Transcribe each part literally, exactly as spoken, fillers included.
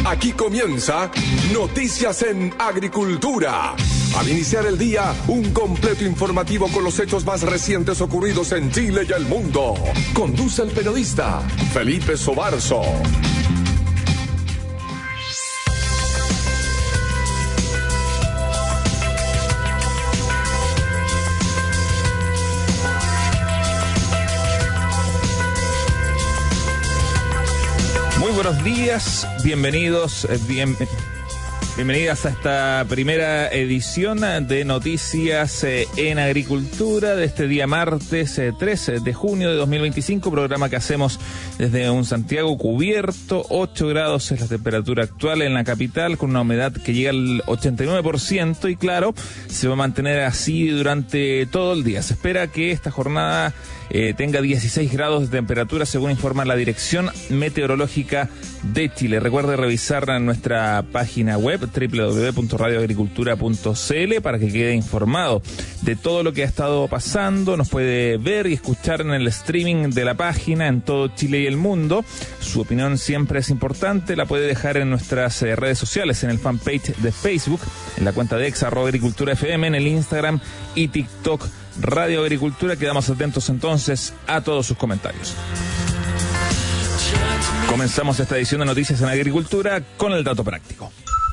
Aquí comienza Noticias en Agricultura. Al iniciar el día, un completo informativo con los hechos más recientes ocurridos en Chile y el mundo. Conduce el periodista Felipe Sobarzo. Muy buenos días, bienvenidos, bien, bienvenidas a esta primera edición de Noticias en Agricultura de este día martes trece de junio de dos mil veinticinco, programa que hacemos desde un Santiago cubierto. Ocho grados es la temperatura actual en la capital, con una humedad que llega al ochenta y nueve por ciento y claro, se va a mantener así durante todo el día. Se espera que esta jornada Eh, tenga dieciséis grados de temperatura, según informa la Dirección Meteorológica de Chile. Recuerde revisar nuestra página web doble u doble u doble u punto radio agricultura punto c l para que quede informado de todo lo que ha estado pasando. Nos puede ver y escuchar en el streaming de la página en todo Chile y el mundo. Su opinión siempre es importante, la puede dejar en nuestras eh, redes sociales, en el fanpage de Facebook, en la cuenta de ex arroba agricultura F M, en el Instagram y TikTok Radio Agricultura. Quedamos atentos entonces a todos sus comentarios. Comenzamos esta edición de Noticias en Agricultura con el dato práctico.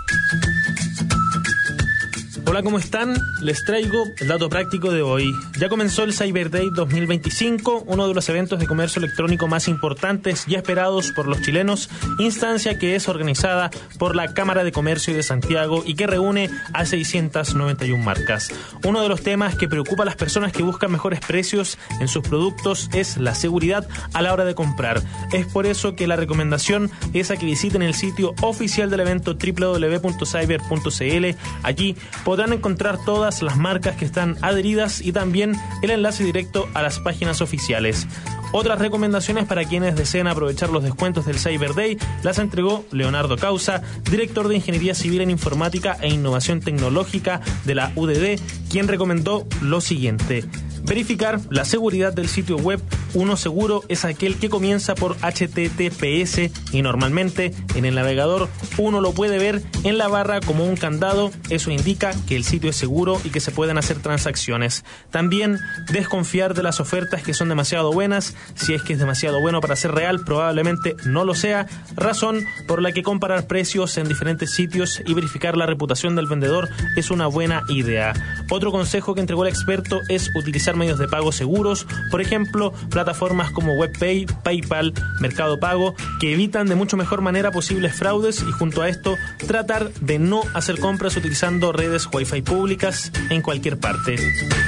Hola, ¿cómo están? Les traigo el dato práctico de hoy. Ya comenzó el Cyber Day dos mil veinticinco, uno de los eventos de comercio electrónico más importantes y esperados por los chilenos, instancia que es organizada por la Cámara de Comercio de Santiago y que reúne a seiscientas noventa y una marcas. Uno de los temas que preocupa a las personas que buscan mejores precios en sus productos es la seguridad a la hora de comprar. Es por eso que la recomendación es a que visiten el sitio oficial del evento doble u doble u doble u punto cyber punto c l. Allí podrán encontrar todas las marcas que están adheridas y también el enlace directo a las páginas oficiales. Otras recomendaciones para quienes deseen aprovechar los descuentos del Cyber Day las entregó Leonardo Causa, director de Ingeniería Civil en Informática e Innovación Tecnológica de la U D D, quien recomendó lo siguiente: verificar la seguridad del sitio web. Uno seguro es aquel que comienza por H T T P S y normalmente en el navegador uno lo puede ver en la barra como un candado. Eso indica que el sitio es seguro y que se pueden hacer transacciones. También desconfiar de las ofertas que son demasiado buenas. Si es que es demasiado bueno para ser real, probablemente no lo sea, razón por la que comparar precios en diferentes sitios y verificar la reputación del vendedor es una buena idea. Otro consejo que entregó el experto es utilizar medios de pago seguros, por ejemplo, plataformas como WebPay, PayPal, Mercado Pago, que evitan de mucho mejor manera posibles fraudes, y junto a esto, tratar de no hacer compras utilizando redes Wi-Fi públicas en cualquier parte.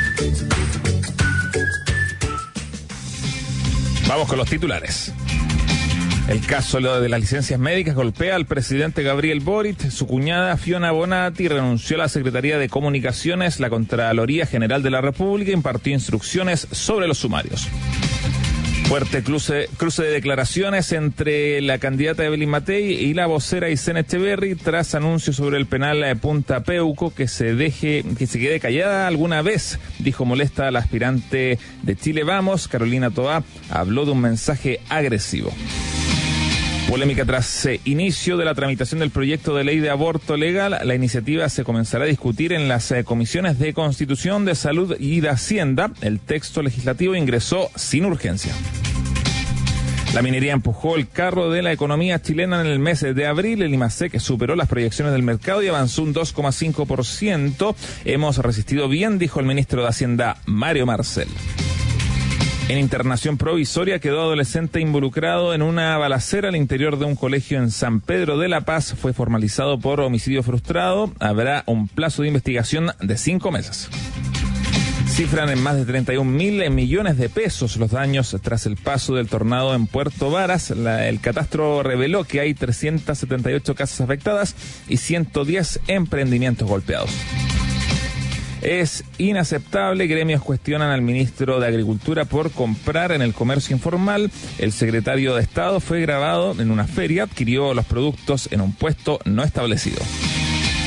Vamos con los titulares. El caso de las licencias médicas golpea al presidente Gabriel Boric. Su cuñada Fiona Bonatti renunció a la Secretaría de Comunicaciones. La Contraloría General de la República impartió instrucciones sobre los sumarios. Fuerte cruce, cruce de declaraciones entre la candidata Evelyn Matei y la vocera Isen Echeverri tras anuncios sobre el penal de Punta Peuco. Que se deje, que se quede callada alguna vez, dijo molesta la aspirante de Chile Vamos. Carolina Toá habló de un mensaje agresivo. Polémica tras eh, inicio de la tramitación del proyecto de ley de aborto legal. La iniciativa se comenzará a discutir en las eh, comisiones de Constitución, de Salud y de Hacienda. El texto legislativo ingresó sin urgencia. La minería empujó el carro de la economía chilena en el mes de abril. El IMASEC superó las proyecciones del mercado y avanzó un dos coma cinco por ciento. Hemos resistido bien, dijo el ministro de Hacienda, Mario Marcel. En internación provisoria quedó adolescente involucrado en una balacera al interior de un colegio en San Pedro de la Paz. Fue formalizado por homicidio frustrado. Habrá un plazo de investigación de cinco meses. Cifran en más de treinta y un mil millones de pesos los daños tras el paso del tornado en Puerto Varas. La, el catastro reveló que hay trescientas setenta y ocho casas afectadas y ciento diez emprendimientos golpeados. Es inaceptable. Gremios cuestionan al ministro de Agricultura por comprar en el comercio informal. El secretario de Estado fue grabado en una feria, adquirió los productos en un puesto no establecido.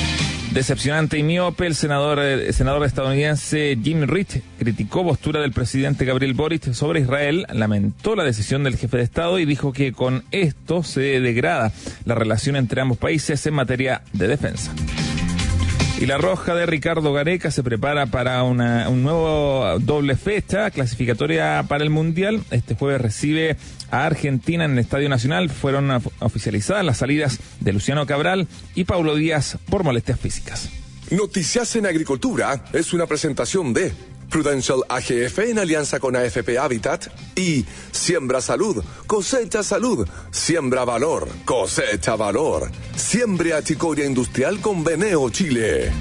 Decepcionante y miope, el senador, el senador estadounidense Jim Reid criticó postura del presidente Gabriel Boric sobre Israel, lamentó la decisión del jefe de Estado y dijo que con esto se degrada la relación entre ambos países en materia de defensa. Y la Roja de Ricardo Gareca se prepara para una un nuevo doble fecha clasificatoria para el Mundial. Este jueves recibe a Argentina en el Estadio Nacional. Fueron oficializadas las salidas de Luciano Cabral y Paulo Díaz por molestias físicas. Noticias en Agricultura es una presentación de Prudential A G F en alianza con A F P Habitat y Siembra Salud, cosecha salud, siembra valor, cosecha valor. Siembre achicoria industrial con Veneo Chile.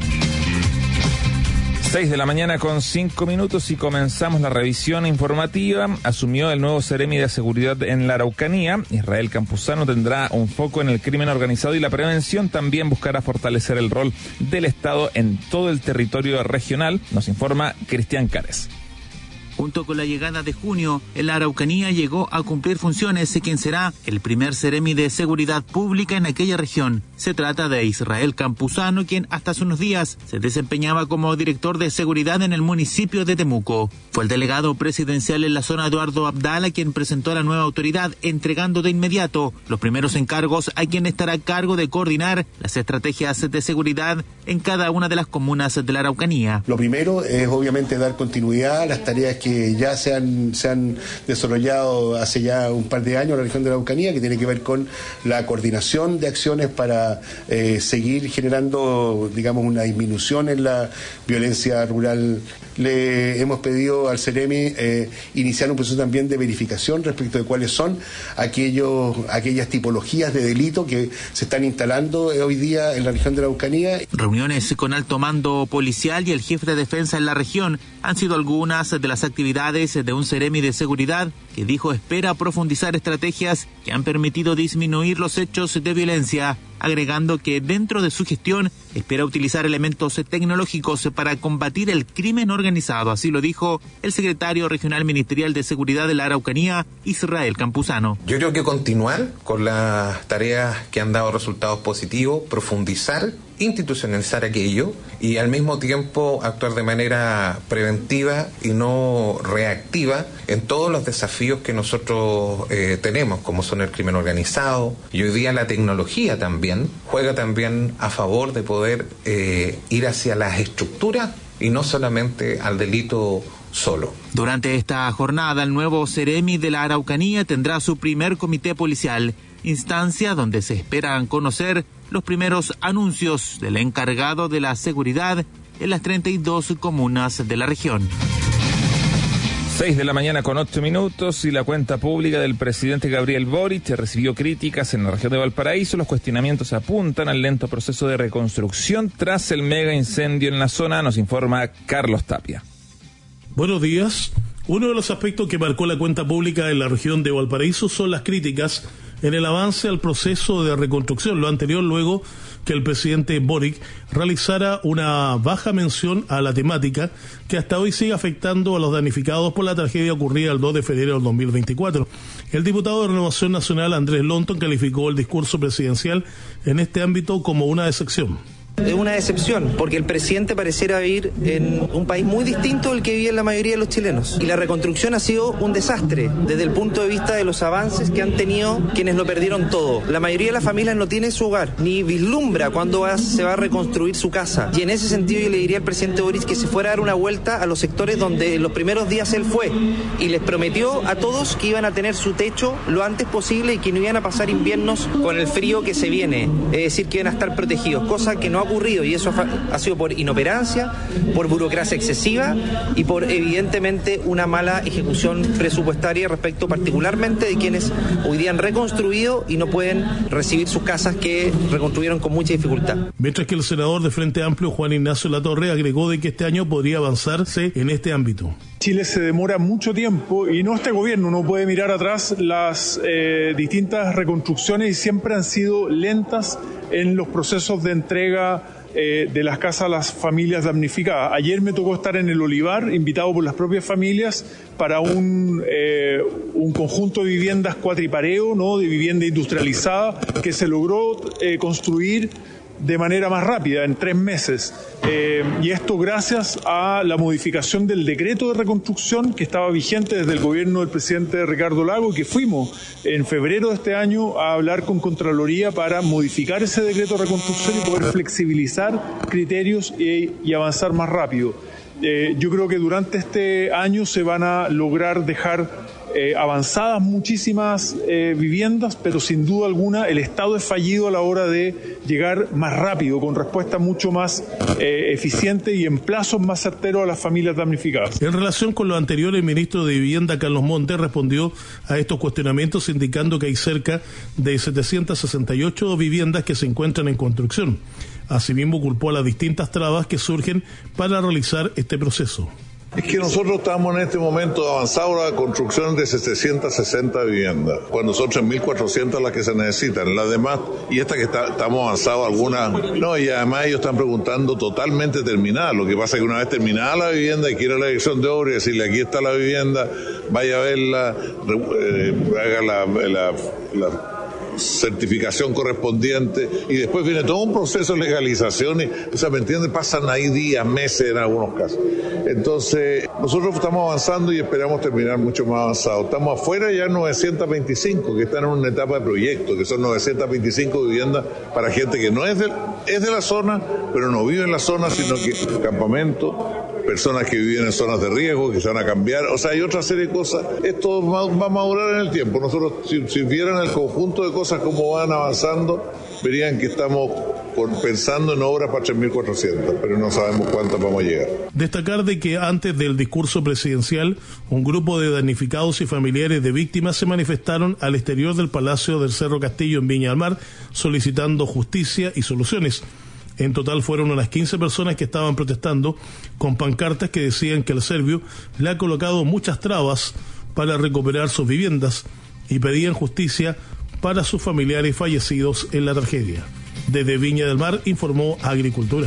seis de la mañana con cinco minutos y comenzamos la revisión informativa. Asumió el nuevo Seremi de Seguridad en la Araucanía. Israel Campuzano tendrá un foco en el crimen organizado y la prevención. También buscará fortalecer el rol del Estado en todo el territorio regional, nos informa Cristian Cares. Junto con la llegada de junio, en la Araucanía llegó a cumplir funciones quien será el primer Seremi de Seguridad Pública en aquella región. Se trata de Israel Campuzano, quien hasta hace unos días se desempeñaba como director de seguridad en el municipio de Temuco. Fue el delegado presidencial en la zona Eduardo Abdala quien presentó a la nueva autoridad, entregando de inmediato los primeros encargos a quien estará a cargo de coordinar las estrategias de seguridad en cada una de las comunas de la Araucanía. Lo primero es obviamente dar continuidad a las tareas que ya se han, se han desarrollado hace ya un par de años en la región de la Araucanía, que tiene que ver con la coordinación de acciones para eh, seguir generando, digamos, una disminución en la violencia rural. Le hemos pedido al Seremi eh, iniciar un proceso también de verificación respecto de cuáles son aquellos, aquellas tipologías de delito que se están instalando hoy día en la región de la Araucanía. Reuniones con alto mando policial y el jefe de defensa en la región han sido algunas de las actividades de un Seremi de Seguridad que dijo espera profundizar estrategias que han permitido disminuir los hechos de violencia, agregando que dentro de su gestión espera utilizar elementos tecnológicos para combatir el crimen organizado. Así lo dijo el secretario regional ministerial de Seguridad de la Araucanía, Israel Campuzano. Yo creo que continuar con las tareas que han dado resultados positivos, profundizar, institucionalizar aquello y al mismo tiempo actuar de manera preventiva y no reactiva en todos los desafíos que nosotros eh, tenemos, como son el crimen organizado y hoy día la tecnología también juega también a favor de poder eh, ir hacia las estructuras y no solamente al delito solo. Durante esta jornada, el nuevo Seremi de la Araucanía tendrá su primer comité policial, instancia donde se esperan conocer los primeros anuncios del encargado de la seguridad en las treinta y dos comunas de la región. seis de la mañana con ocho minutos y la cuenta pública del presidente Gabriel Boric recibió críticas en la región de Valparaíso. Los cuestionamientos apuntan al lento proceso de reconstrucción tras el mega incendio en la zona, nos informa Carlos Tapia. Buenos días. Uno de los aspectos que marcó la cuenta pública en la región de Valparaíso son las críticas en el avance al proceso de reconstrucción, lo anterior luego que el presidente Boric realizara una baja mención a la temática que hasta hoy sigue afectando a los damnificados por la tragedia ocurrida el dos de febrero del dos mil veinticuatro. El diputado de Renovación Nacional, Andrés Lonton, calificó el discurso presidencial en este ámbito como una decepción. Es una decepción, porque el presidente pareciera vivir en un país muy distinto al que vive la mayoría de los chilenos. Y la reconstrucción ha sido un desastre desde el punto de vista de los avances que han tenido quienes lo perdieron todo. La mayoría de las familias no tiene su hogar, ni vislumbra cuándo va, se va a reconstruir su casa. Y en ese sentido yo le diría al presidente Boric que se fuera a dar una vuelta a los sectores donde en los primeros días él fue y les prometió a todos que iban a tener su techo lo antes posible y que no iban a pasar inviernos con el frío que se viene. Es decir, que iban a estar protegidos, cosa que no ha ocurrido y eso ha sido por inoperancia, por burocracia excesiva y por evidentemente una mala ejecución presupuestaria respecto particularmente de quienes hoy día han reconstruido y no pueden recibir sus casas que reconstruyeron con mucha dificultad. Mientras que el senador de Frente Amplio, Juan Ignacio Latorre, agregó de que este año podría avanzarse en este ámbito. Chile se demora mucho tiempo y no este gobierno, uno puede mirar atrás las eh, distintas reconstrucciones y siempre han sido lentas en los procesos de entrega eh, de las casas a las familias damnificadas. Ayer me tocó estar en el Olivar, invitado por las propias familias, para un, eh, un conjunto de viviendas cuatripareo, ¿no? De vivienda industrializada que se logró eh, construir de manera más rápida, en tres meses. Eh, y esto gracias a la modificación del decreto de reconstrucción que estaba vigente desde el gobierno del presidente Ricardo Lagos, que fuimos en febrero de este año a hablar con Contraloría para modificar ese decreto de reconstrucción y poder flexibilizar criterios y, y avanzar más rápido. Eh, yo creo que durante este año se van a lograr dejar Eh, avanzadas muchísimas eh, viviendas, pero sin duda alguna el Estado es fallido a la hora de llegar más rápido, con respuesta mucho más eh, eficiente y en plazos más certeros a las familias damnificadas. En relación con lo anterior, el ministro de Vivienda, Carlos Montes, respondió a estos cuestionamientos indicando que hay cerca de setecientas sesenta y ocho viviendas que se encuentran en construcción. Asimismo, culpó a las distintas trabas que surgen para realizar este proceso. Es que nosotros estamos en este momento avanzados a la construcción de setecientas sesenta viviendas, cuando son tres mil cuatrocientas las que se necesitan. Las demás, y esta que está, estamos avanzados algunas, no, y además ellos están preguntando totalmente terminada. Lo que pasa es que una vez terminada la vivienda, hay que ir a la dirección de obra y decirle, aquí está la vivienda, vaya a verla, eh, haga la... la, la certificación correspondiente, y después viene todo un proceso de legalización, y, o sea, ¿me entiendes? Pasan ahí días, meses en algunos casos. Entonces, nosotros estamos avanzando y esperamos terminar mucho más avanzado. Estamos afuera ya novecientas veinticinco, que están en una etapa de proyecto, que son novecientas veinticinco viviendas para gente que no es de, es de la zona, pero no vive en la zona, sino que campamento, personas que viven en zonas de riesgo, que se van a cambiar, o sea, hay otra serie de cosas. Esto va, va a madurar en el tiempo. Nosotros, si, si vieran el conjunto de cosas como van avanzando, verían que estamos pensando en obras para tres mil cuatrocientas, pero no sabemos cuántas vamos a llegar. Destacar de que antes del discurso presidencial, un grupo de damnificados y familiares de víctimas se manifestaron al exterior del Palacio del Cerro Castillo en Viña del Mar, solicitando justicia y soluciones. En total fueron unas quince personas que estaban protestando con pancartas que decían que el serbio le ha colocado muchas trabas para recuperar sus viviendas y pedían justicia para sus familiares fallecidos en la tragedia. Desde Viña del Mar informó Agricultura.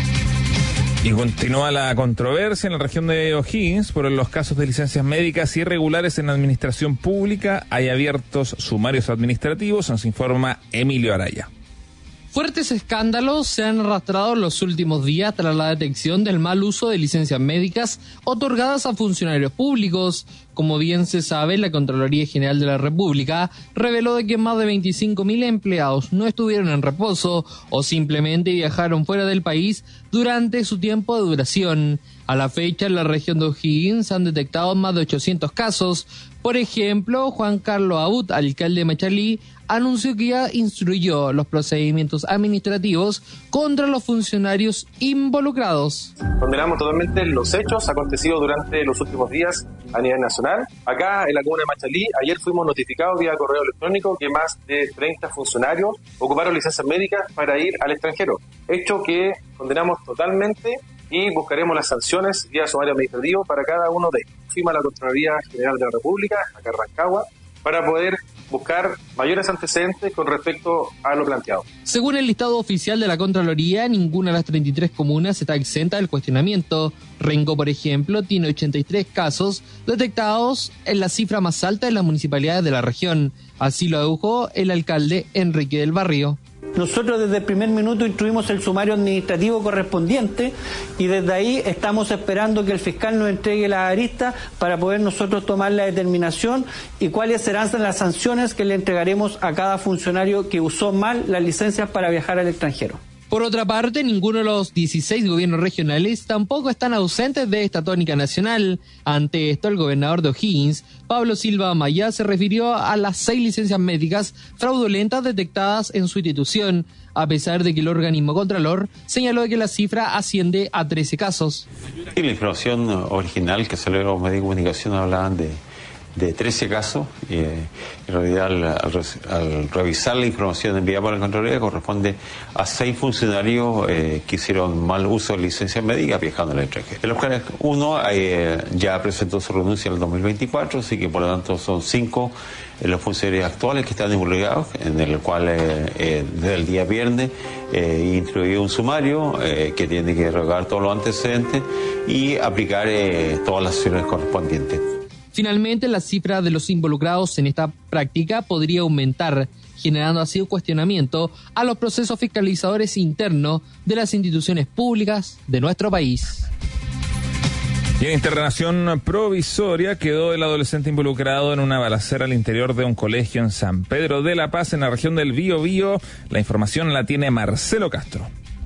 Y continúa la controversia en la región de O'Higgins por los casos de licencias médicas irregulares en la administración pública. Hay abiertos sumarios administrativos, nos informa Emilio Araya. Fuertes escándalos se han arrastrado en los últimos días tras la detección del mal uso de licencias médicas otorgadas a funcionarios públicos. Como bien se sabe, la Contraloría General de la República reveló de que más de veinticinco mil empleados no estuvieron en reposo o simplemente viajaron fuera del país durante su tiempo de duración. A la fecha, en la región de O'Higgins se han detectado más de ochocientos casos. Por ejemplo, Juan Carlos Aut, alcalde de Machalí, anunció que ya instruyó los procedimientos administrativos contra los funcionarios involucrados. Condenamos totalmente los hechos acontecidos durante los últimos días a nivel nacional. Acá en la comuna de Machalí, ayer fuimos notificados vía correo electrónico que más de treinta funcionarios ocuparon licencias médicas para ir al extranjero. Hecho que condenamos totalmente y buscaremos las sanciones vía sumario administrativo para cada uno de ellos. Firma la Contraloría General de la República, acá en Rancagua, para poder buscar mayores antecedentes con respecto a lo planteado. Según el listado oficial de la Contraloría, ninguna de las treinta y tres comunas está exenta del cuestionamiento. Rengo, por ejemplo, tiene ochenta y tres casos detectados, en la cifra más alta de las municipalidades de la región. Así lo adujo el alcalde Enrique del Barrio. Nosotros desde el primer minuto instruimos el sumario administrativo correspondiente y desde ahí estamos esperando que el fiscal nos entregue las aristas para poder nosotros tomar la determinación y cuáles serán las sanciones que le entregaremos a cada funcionario que usó mal las licencias para viajar al extranjero. Por otra parte, ninguno de los dieciséis gobiernos regionales tampoco están ausentes de esta tónica nacional. Ante esto, el gobernador de O'Higgins, Pablo Silva Amaya, se refirió a las seis licencias médicas fraudulentas detectadas en su institución, a pesar de que el organismo contralor señaló que la cifra asciende a trece casos. En la información original que salió de los medios de comunicación hablaban de de trece casos, y eh, en realidad al, al, al revisar la información enviada por la Contraloría corresponde a seis funcionarios eh, que hicieron mal uso de licencias médicas viajando al extranjero. De los cuales uno eh, ya presentó su renuncia en el dos mil veinticuatro, así que por lo tanto son cinco eh, los funcionarios actuales que están involucrados, en el cual eh, eh, desde el día viernes eh, instruyó un sumario eh, que tiene que recabar todos los antecedentes y aplicar eh, todas las acciones correspondientes. Finalmente, la cifra de los involucrados en esta práctica podría aumentar, generando así un cuestionamiento a los procesos fiscalizadores internos de las instituciones públicas de nuestro país. Y en internación provisoria quedó el adolescente involucrado en una balacera al interior de un colegio en San Pedro de la Paz, en la región del Biobío. La información la tiene Marcelo Castro.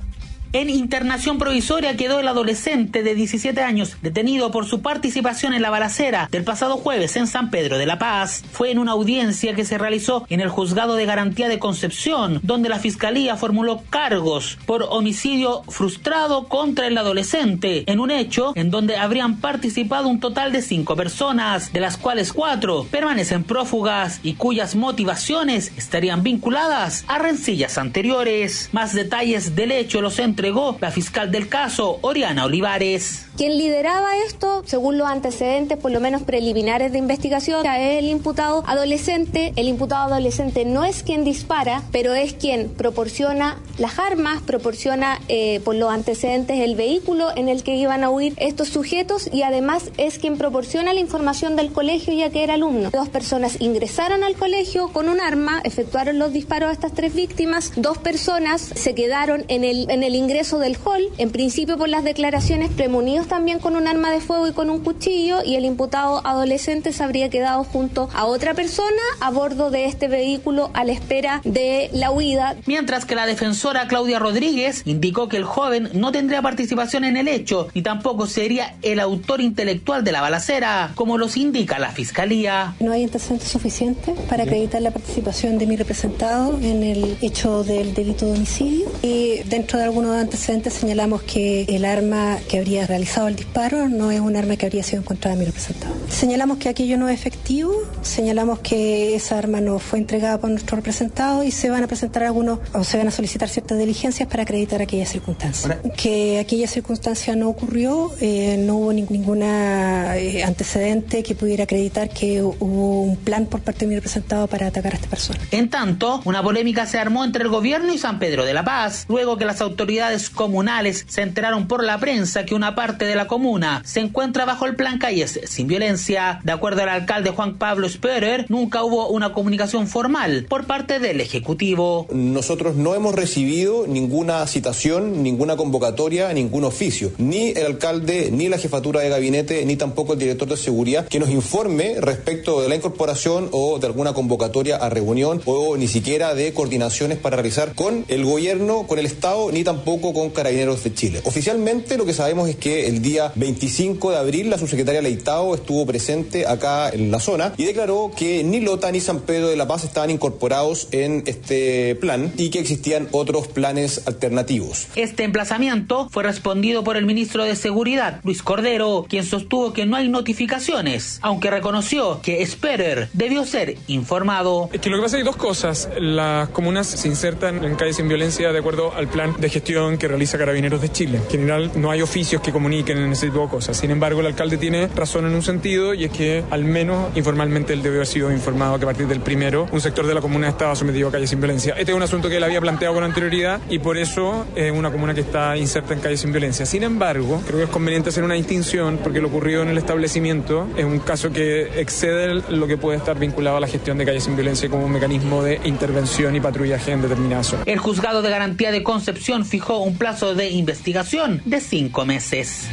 En internación provisoria quedó el adolescente de diecisiete años detenido por su participación en la balacera del pasado jueves en San Pedro de la Paz. Fue en una audiencia que se realizó en el Juzgado de Garantía de Concepción, donde la Fiscalía formuló cargos por homicidio frustrado contra el adolescente, en un hecho en donde habrían participado un total de cinco personas, de las cuales cuatro permanecen prófugas y cuyas motivaciones estarían vinculadas a rencillas anteriores. Más detalles del hecho los entregó la fiscal del caso, Oriana Olivares. Quien lideraba esto, según los antecedentes, por lo menos preliminares de investigación, es el imputado adolescente. El imputado adolescente no es quien dispara, pero es quien proporciona las armas, proporciona eh, por los antecedentes el vehículo en el que iban a huir estos sujetos y además es quien proporciona la información del colegio, ya que era alumno. Dos personas ingresaron al colegio con un arma, efectuaron los disparos a estas tres víctimas. Dos personas se quedaron en el, en el ingreso del hall, en principio por las declaraciones premonidos también con un arma de fuego y con un cuchillo, y el imputado adolescente se habría quedado junto a otra persona a bordo de este vehículo a la espera de la huida. Mientras que la defensora Claudia Rodríguez indicó que el joven no tendría participación en el hecho ni tampoco sería el autor intelectual de la balacera, como los indica la Fiscalía. No hay antecedentes suficientes para acreditar la participación de mi representado en el hecho del delito de homicidio, y dentro de algunos antecedentes señalamos que el arma que habría realizado el disparo no es un arma que habría sido encontrada en mi representado. Señalamos que aquello no es efectivo, señalamos que esa arma no fue entregada por nuestro representado y se van a presentar algunos, o se van a solicitar ciertas diligencias para acreditar aquella circunstancia. Que aquella circunstancia no ocurrió, eh, no hubo ni, ninguna eh, antecedente que pudiera acreditar que hubo un plan por parte de mi representado para atacar a esta persona. En tanto, una polémica se armó entre el gobierno y San Pedro de la Paz, luego que las autoridades comunales se enteraron por la prensa que una parte de la comuna se encuentra bajo el plan Calles sin Violencia. De acuerdo al alcalde Juan Pablo Sperer, nunca hubo una comunicación formal por parte del Ejecutivo. Nosotros no hemos recibido ninguna citación, ninguna convocatoria, ningún oficio, ni el alcalde, ni la jefatura de gabinete, ni tampoco el director de seguridad que nos informe respecto de la incorporación o de alguna convocatoria a reunión o ni siquiera de coordinaciones para realizar con el gobierno, con el Estado, ni tampoco con Carabineros de Chile. Oficialmente lo que sabemos es que el día veinticinco de abril la subsecretaria Leitao estuvo presente acá en la zona y declaró que ni Lota ni San Pedro de la Paz estaban incorporados en este plan y que existían otros planes alternativos. Este emplazamiento fue respondido por el ministro de Seguridad, Luis Cordero, quien sostuvo que no hay notificaciones, aunque reconoció que Sperer debió ser informado. Es que lo que pasa es que hay dos cosas. Las comunas se insertan en Calles sin Violencia de acuerdo al plan de gestión que realiza Carabineros de Chile. En general no hay oficios que comuniquen en ese tipo de cosas. Sin embargo, el alcalde tiene razón en un sentido, y es que al menos informalmente él debe haber sido informado que a partir del primero un sector de la comuna estaba sometido a Calles sin Violencia. Este es un asunto que él había planteado con anterioridad y por eso es una comuna que está inserta en Calles sin Violencia. Sin embargo, creo que es conveniente hacer una distinción porque lo ocurrido en el establecimiento es un caso que excede lo que puede estar vinculado a la gestión de Calles sin Violencia como un mecanismo de intervención y patrullaje en determinadas zonas. El Juzgado de Garantía de Concepción fijó un plazo de investigación de cinco meses.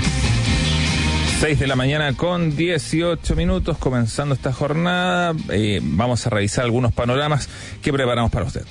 seis de la mañana con dieciocho minutos, comenzando esta jornada. Eh, vamos a revisar algunos panoramas que preparamos para usted.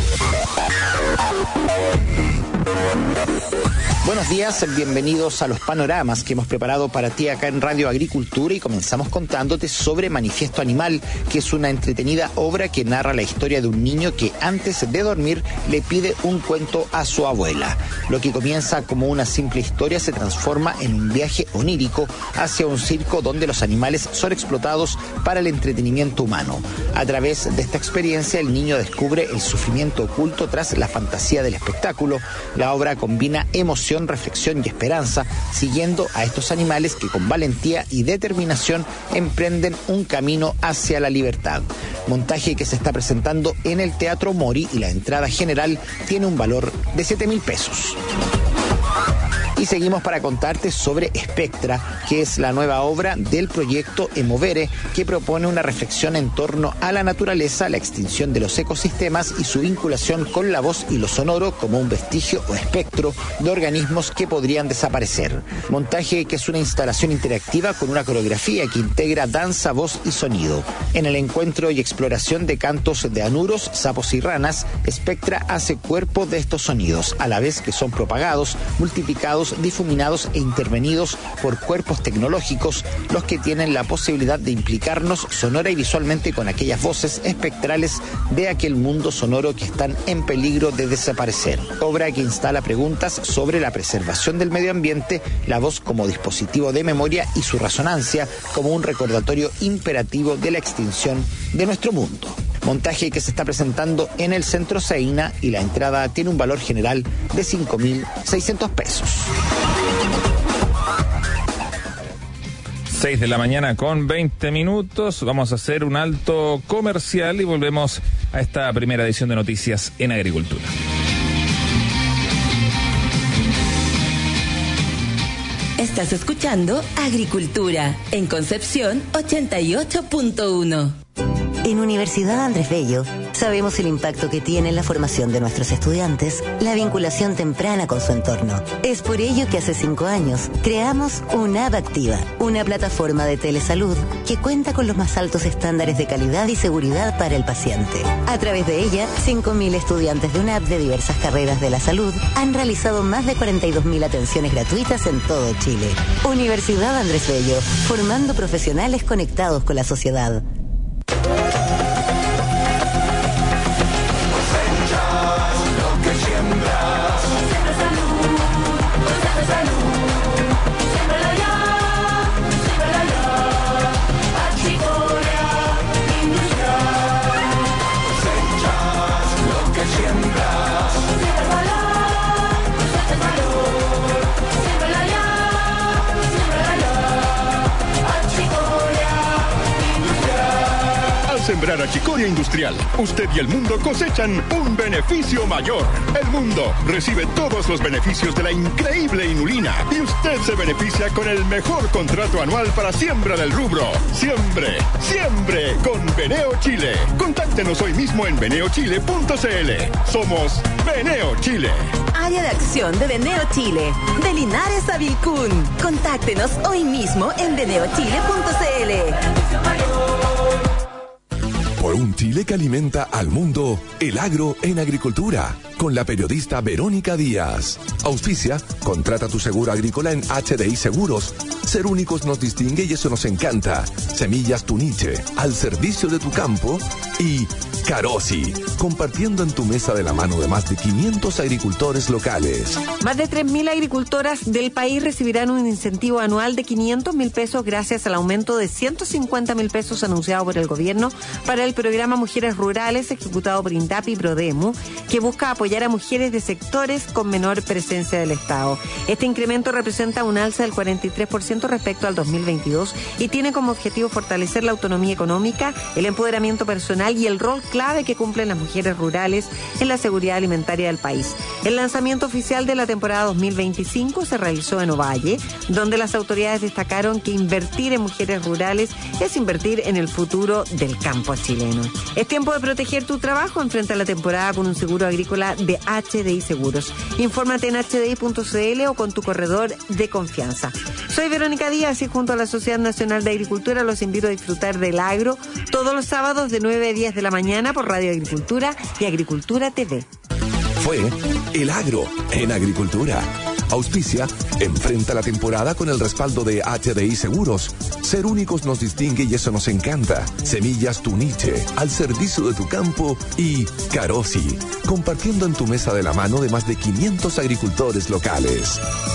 Buenos días, bienvenidos a los panoramas que hemos preparado para ti acá en Radio Agricultura, y comenzamos contándote sobre Manifiesto Animal, que es una entretenida obra que narra la historia de un niño que antes de dormir le pide un cuento a su abuela. Lo que comienza como una simple historia se transforma en un viaje onírico hacia un circo donde los animales son explotados para el entretenimiento humano. A través de esta experiencia el niño descubre el sufrimiento oculto tras la fantasía del espectáculo. La obra combina emoción, reflexión y esperanza, siguiendo a estos animales que con valentía y determinación emprenden un camino hacia la libertad. Montaje que se está presentando en el Teatro Mori, y la entrada general tiene un valor de siete mil pesos. Y seguimos para contarte sobre Spectra, que es la nueva obra del proyecto Emovere, que propone una reflexión en torno a la naturaleza, la extinción de los ecosistemas y su vinculación con la voz y lo sonoro como un vestigio o espectro de organismos que podrían desaparecer. Montaje que es una instalación interactiva con una coreografía que integra danza, voz y sonido. En el encuentro y exploración de cantos de anuros, sapos y ranas, Spectra hace cuerpo de estos sonidos, a la vez que son propagados, multiplicados, difuminados e intervenidos por cuerpos tecnológicos, los que tienen la posibilidad de implicarnos sonora y visualmente con aquellas voces espectrales de aquel mundo sonoro que están en peligro de desaparecer. Obra que instala preguntas sobre la preservación del medio ambiente, la voz como dispositivo de memoria y su resonancia como un recordatorio imperativo de la extinción de nuestro mundo. Montaje que se está presentando en el Centro Seina y la entrada tiene un valor general de cinco mil seiscientos pesos. seis de la mañana con veinte minutos. Vamos a hacer un alto comercial y volvemos a esta primera edición de Noticias en Agricultura. Estás escuchando Agricultura en Concepción ochenta y ocho punto uno. En Universidad Andrés Bello sabemos el impacto que tiene en la formación de nuestros estudiantes la vinculación temprana con su entorno. Es por ello que hace cinco años creamos UNAP Activa, una plataforma de telesalud que cuenta con los más altos estándares de calidad y seguridad para el paciente. A través de ella, cinco mil estudiantes de UNAP de diversas carreras de la salud han realizado más de cuarenta y dos mil atenciones gratuitas en todo Chile. Universidad Andrés Bello, formando profesionales conectados con la sociedad. Sembrar achicoria industrial, usted y el mundo cosechan un beneficio mayor. El mundo recibe todos los beneficios de la increíble inulina y usted se beneficia con el mejor contrato anual para siembra del rubro. Siembre, siembre con Beneo Chile. Contáctenos hoy mismo en beneo chile punto c l. Somos Beneo Chile. Área de acción de Beneo Chile, de Linares a Vilcún. Contáctenos hoy mismo en beneo chile punto c l. Por un Chile que alimenta al mundo, el agro en agricultura, con la periodista Verónica Díaz. Auspicia, contrata tu seguro agrícola en H D I Seguros. Ser únicos nos distingue y eso nos encanta. Semillas Tuniche, al servicio de tu campo. Y Carosi, compartiendo en tu mesa de la mano de más de quinientos agricultores locales. Más de tres mil agricultoras del país recibirán un incentivo anual de quinientos mil pesos gracias al aumento de ciento cincuenta mil pesos anunciado por el gobierno para el programa Mujeres Rurales ejecutado por INDAP y Prodemu, que busca apoyar a mujeres de sectores con menor presencia del Estado. Este incremento representa un alza del cuarenta y tres por ciento respecto al dos mil veintidós y tiene como objetivo fortalecer la autonomía económica, el empoderamiento personal y el rol clave que cumplen las mujeres rurales en la seguridad alimentaria del país. El lanzamiento oficial de la temporada dos mil veinticinco se realizó en Ovalle, donde las autoridades destacaron que invertir en mujeres rurales es invertir en el futuro del campo chileno. Es tiempo de proteger tu trabajo. Enfrenta la temporada con un seguro agrícola de H D I Seguros. Infórmate en h d i punto c l o con tu corredor de confianza. Soy Verónica Díaz y junto a la Sociedad Nacional de Agricultura los invito a disfrutar del agro todos los sábados de nueve a diez de la mañana por Radio Agricultura y Agricultura T V. Fue El Agro en Agricultura. Auspicia, enfrenta la temporada con el respaldo de H D I Seguros. Ser únicos nos distingue y eso nos encanta. Semillas Tuniche, al servicio de tu campo. Y Carosi, compartiendo en tu mesa de la mano de más de quinientos agricultores locales.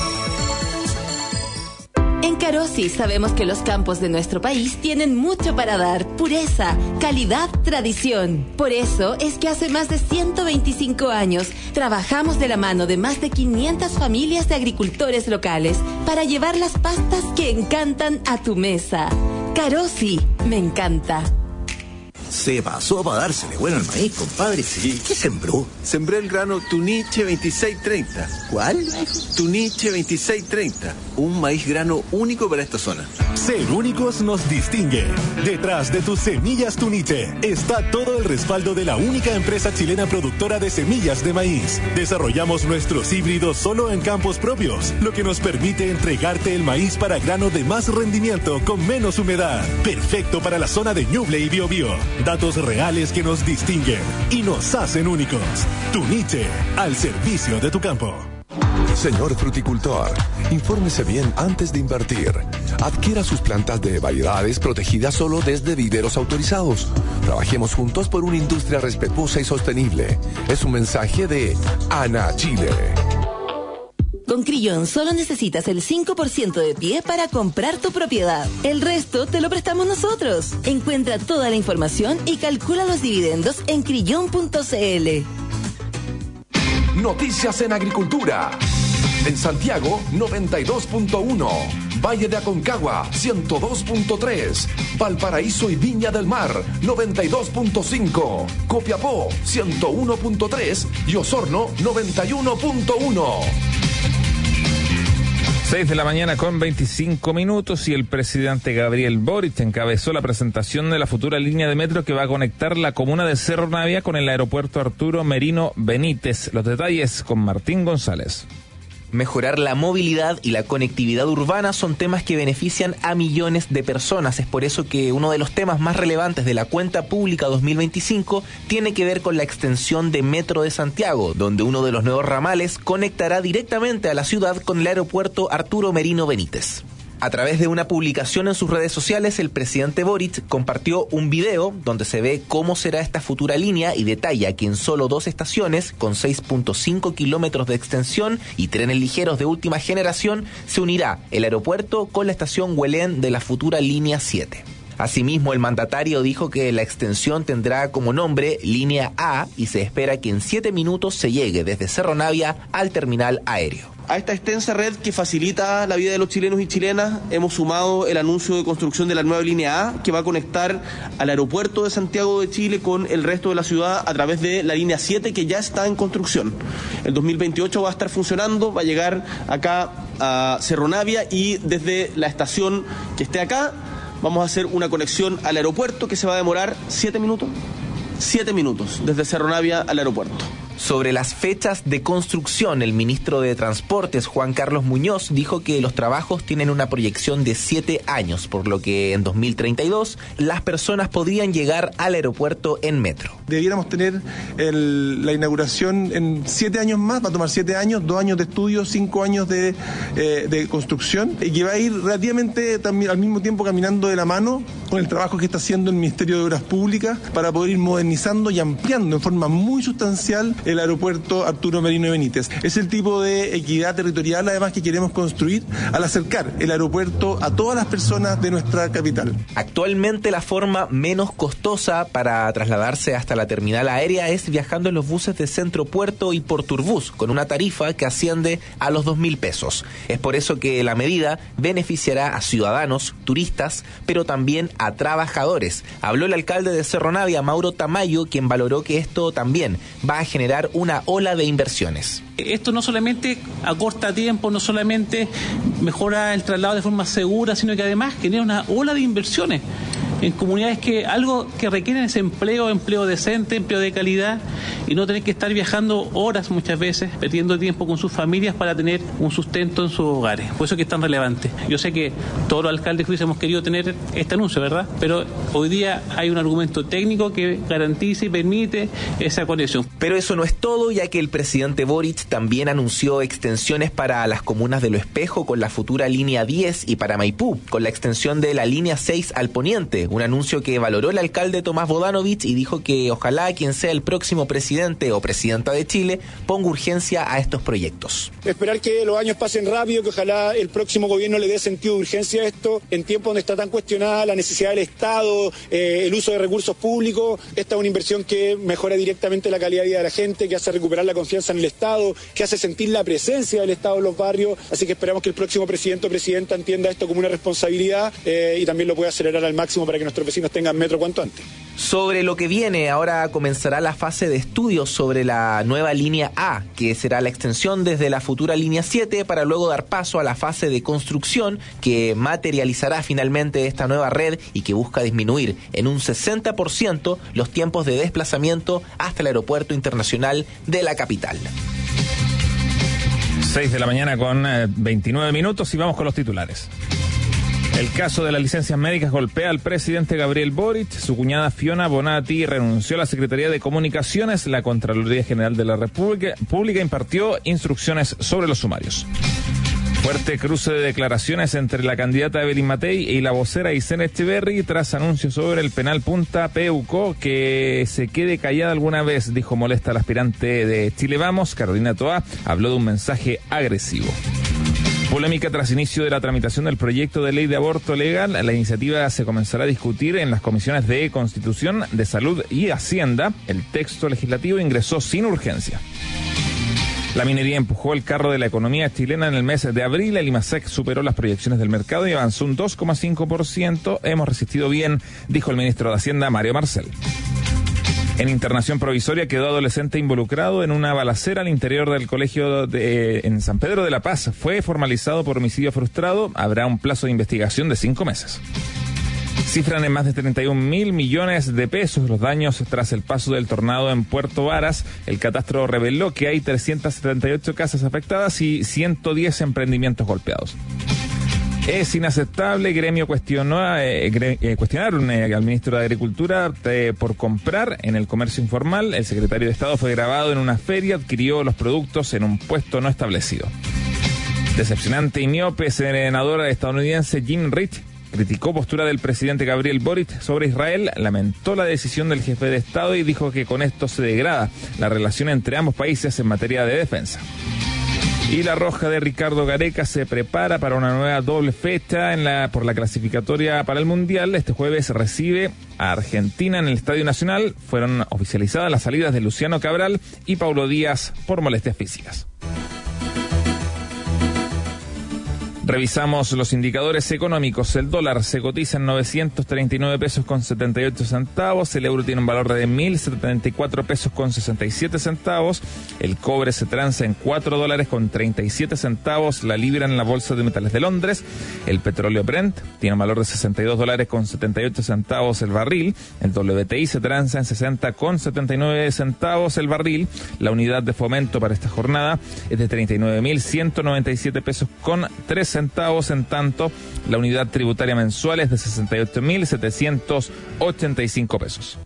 En Carosi sabemos que los campos de nuestro país tienen mucho para dar: pureza, calidad, tradición. Por eso es que hace más de ciento veinticinco años trabajamos de la mano de más de quinientas familias de agricultores locales para llevar las pastas que encantan a tu mesa. Carosi, me encanta. Se pasó para dársele bueno al maíz, compadre. Sí. ¿Qué sembró? Sembré el grano Tuniche veintiséis treinta. ¿Cuál? Tuniche veintiséis treinta. Un maíz grano único para esta zona. Ser únicos nos distingue. Detrás de tus semillas Tuniche está todo el respaldo de la única empresa chilena productora de semillas de maíz. Desarrollamos nuestros híbridos solo en campos propios, lo que nos permite entregarte el maíz para grano de más rendimiento con menos humedad. Perfecto para la zona de Ñuble y Biobío. Datos reales que nos distinguen y nos hacen únicos. Tuniche, al servicio de tu campo. Señor fruticultor, infórmese bien antes de invertir. Adquiera sus plantas de variedades protegidas solo desde viveros autorizados. Trabajemos juntos por una industria respetuosa y sostenible. Es un mensaje de ANA Chile. Con Crillon solo necesitas el cinco por ciento de pie para comprar tu propiedad. El resto te lo prestamos nosotros. Encuentra toda la información y calcula los dividendos en crillon punto c l. Noticias en agricultura. En Santiago, noventa y dos punto uno. Valle de Aconcagua, ciento dos punto tres. Valparaíso y Viña del Mar, noventa y dos punto cinco. Copiapó, ciento uno punto tres. Y Osorno, noventa y uno punto uno. seis de la mañana con veinticinco minutos y el presidente Gabriel Boric encabezó la presentación de la futura línea de metro que va a conectar la comuna de Cerro Navia con el aeropuerto Arturo Merino Benítez. Los detalles con Martín González. Mejorar la movilidad y la conectividad urbana son temas que benefician a millones de personas. Es por eso que uno de los temas más relevantes de la cuenta pública dos mil veinticinco tiene que ver con la extensión de Metro de Santiago, donde uno de los nuevos ramales conectará directamente a la ciudad con el aeropuerto Arturo Merino Benítez. A través de una publicación en sus redes sociales, el presidente Boric compartió un video donde se ve cómo será esta futura línea y detalla que en solo dos estaciones, con seis punto cinco kilómetros de extensión y trenes ligeros de última generación, se unirá el aeropuerto con la estación Huelén de la futura línea siete. Asimismo, el mandatario dijo que la extensión tendrá como nombre Línea A y se espera que en siete minutos se llegue desde Cerro Navia al terminal aéreo. A esta extensa red que facilita la vida de los chilenos y chilenas hemos sumado el anuncio de construcción de la nueva línea A que va a conectar al aeropuerto de Santiago de Chile con el resto de la ciudad a través de la línea siete que ya está en construcción. El dos mil veintiocho va a estar funcionando, va a llegar acá a Cerro Navia y desde la estación que esté acá vamos a hacer una conexión al aeropuerto que se va a demorar siete minutos. Siete minutos desde Cerro Navia al aeropuerto. Sobre las fechas de construcción, el ministro de Transportes, Juan Carlos Muñoz, dijo que los trabajos tienen una proyección de siete años, por lo que en dos mil treinta y dos las personas podrían llegar al aeropuerto en metro. Debiéramos tener el, la inauguración en siete años más, va a tomar siete años, dos años de estudio, cinco años de, eh, de construcción, y que va a ir relativamente también al mismo tiempo caminando de la mano con el trabajo que está haciendo el Ministerio de Obras Públicas para poder ir modernizando y ampliando en forma muy sustancial el aeropuerto Arturo Merino Benítez. Es el tipo de equidad territorial además que queremos construir al acercar el aeropuerto a todas las personas de nuestra capital. Actualmente la forma menos costosa para trasladarse hasta la terminal aérea es viajando en los buses de Centro Puerto y Porturbus con una tarifa que asciende a los dos mil pesos. Es por eso que la medida beneficiará a ciudadanos, turistas, pero también a trabajadores. Habló el alcalde de Cerro Navia, Mauro Tamayo, quien valoró que esto también va a generar una ola de inversiones. Esto no solamente acorta tiempo, no solamente mejora el traslado de forma segura, sino que además genera una ola de inversiones en comunidades que algo que requieren es empleo, empleo decente, empleo de calidad y no tener que estar viajando horas muchas veces, perdiendo tiempo con sus familias para tener un sustento en sus hogares. Por eso es que es tan relevante. Yo sé que todos los alcaldes hubiésemos querido tener este anuncio, ¿verdad? Pero hoy día hay un argumento técnico que garantiza y permite esa conexión. Pero eso no es todo, ya que el presidente Boric también anunció extensiones para las comunas de Lo Espejo con la futura línea diez y para Maipú con la extensión de la línea seis al poniente. Un anuncio que valoró el alcalde Tomás Bodanovich y dijo que ojalá quien sea el próximo presidente o presidenta de Chile ponga urgencia a estos proyectos. Esperar que los años pasen rápido, que ojalá el próximo gobierno le dé sentido de urgencia a esto, en tiempos donde está tan cuestionada la necesidad del Estado, eh, el uso de recursos públicos. Esta es una inversión que mejora directamente la calidad de vida de la gente, que hace recuperar la confianza en el Estado, que hace sentir la presencia del Estado en los barrios, así que esperamos que el próximo presidente o presidenta entienda esto como una responsabilidad eh, y también lo pueda acelerar al máximo para para que nuestros vecinos tengan metro cuanto antes. Sobre lo que viene, ahora comenzará la fase de estudios sobre la nueva línea A, que será la extensión desde la futura línea siete para luego dar paso a la fase de construcción que materializará finalmente esta nueva red y que busca disminuir en un sesenta por ciento los tiempos de desplazamiento hasta el aeropuerto internacional de la capital. seis de la mañana con veintinueve minutos y vamos con los titulares. El caso de las licencias médicas golpea al presidente Gabriel Boric. Su cuñada Fiona Bonatti renunció a la Secretaría de Comunicaciones. La Contraloría General de la República Pública impartió instrucciones sobre los sumarios. Fuerte cruce de declaraciones entre la candidata Evelyn Matei y la vocera Aysén Echeverry tras anuncios sobre el penal Punta Peuco. Que se quede callada alguna vez, dijo molesta al aspirante de Chile Vamos. Carolina Toá habló de un mensaje agresivo. Polémica tras inicio de la tramitación del proyecto de ley de aborto legal. La iniciativa se comenzará a discutir en las comisiones de Constitución, de Salud y Hacienda. El texto legislativo ingresó sin urgencia. La minería empujó el carro de la economía chilena en el mes de abril. El IMASEC superó las proyecciones del mercado y avanzó un dos coma cinco por ciento. Hemos resistido bien, dijo el ministro de Hacienda, Mario Marcel. En internación provisoria quedó adolescente involucrado en una balacera al interior del colegio de, en San Pedro de la Paz. Fue formalizado por homicidio frustrado. Habrá un plazo de investigación de cinco meses. Cifran en más de treinta y un mil millones de pesos los daños tras el paso del tornado en Puerto Varas. El catastro reveló que hay trescientas setenta y ocho casas afectadas y ciento diez emprendimientos golpeados. Es inaceptable, gremio cuestionó, eh, gre, eh, cuestionaron eh, al ministro de Agricultura eh, por comprar en el comercio informal. El secretario de Estado fue grabado en una feria, adquirió los productos en un puesto no establecido. Decepcionante y miope, senador estadounidense Jim Rich criticó postura del presidente Gabriel Boric sobre Israel, lamentó la decisión del jefe de Estado y dijo que con esto se degrada la relación entre ambos países en materia de defensa. Y la Roja de Ricardo Gareca se prepara para una nueva doble fecha en la, por la clasificatoria para el Mundial. Este jueves recibe a Argentina en el Estadio Nacional. Fueron oficializadas las salidas de Luciano Cabral y Paulo Díaz por molestias físicas. Revisamos los indicadores económicos. El dólar se cotiza en novecientos treinta y nueve pesos con setenta y ocho centavos. El euro tiene un valor de mil setenta y cuatro pesos con sesenta y siete centavos. El cobre se transa en cuatro dólares con treinta y siete centavos. La libra en la bolsa de metales de Londres. El petróleo Brent tiene un valor de sesenta y dos dólares con setenta y ocho centavos el barril. El W T I se transa en sesenta con setenta y nueve centavos el barril. La unidad de fomento para esta jornada es de treinta y nueve mil ciento noventa y siete pesos con tres centavos, en tanto la unidad tributaria mensual es de sesenta y ocho mil setecientos ochenta y cinco pesos.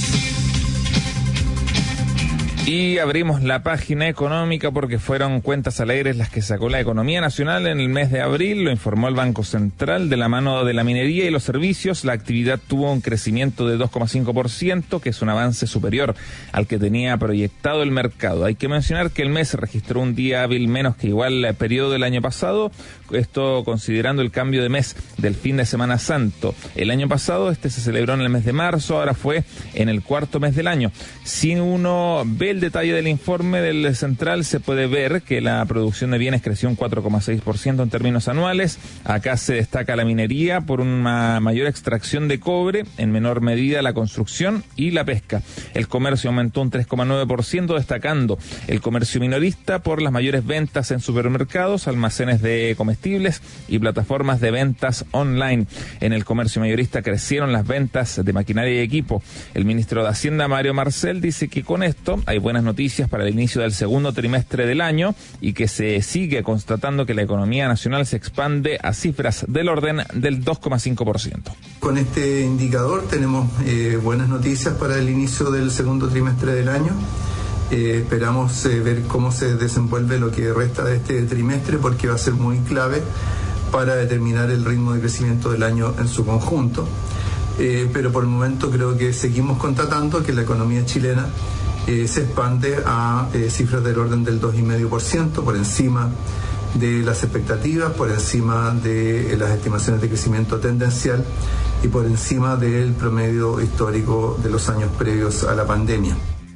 Y abrimos la página económica porque fueron cuentas alegres las que sacó la economía nacional en el mes de abril, lo informó el Banco Central. De la mano de la minería y los servicios, la actividad tuvo un crecimiento de dos coma cinco por ciento, que es un avance superior al que tenía proyectado el mercado. Hay que mencionar que el mes registró un día hábil menos que igual al periodo del año pasado, esto considerando el cambio de mes del fin de Semana Santo. El año pasado este se celebró en el mes de marzo, ahora fue en el cuarto mes del año. Si uno ve el detalle del informe del Central, se puede ver que la producción de bienes creció un cuatro coma seis por ciento en términos anuales. Acá se destaca la minería por una mayor extracción de cobre, en menor medida la construcción y la pesca. El comercio aumentó un tres coma nueve por ciento, destacando el comercio minorista por las mayores ventas en supermercados, almacenes de comestibles y plataformas de ventas online. En el comercio mayorista crecieron las ventas de maquinaria y equipo. El ministro de Hacienda, Mario Marcel, dice que con esto hay buenas noticias para el inicio del segundo trimestre del año y que se sigue constatando que la economía nacional se expande a cifras del orden del dos coma cinco por ciento. Con este indicador tenemos eh, buenas noticias para el inicio del segundo trimestre del año. Eh, esperamos eh, ver cómo se desenvuelve lo que resta de este trimestre, porque va a ser muy clave para determinar el ritmo de crecimiento del año en su conjunto. Eh, pero por el momento creo que seguimos constatando que la economía chilena Eh, se expande a eh, cifras del orden del dos coma cinco por ciento, por encima de las expectativas, por encima de eh, las estimaciones de crecimiento tendencial y por encima del promedio histórico de los años previos a la pandemia.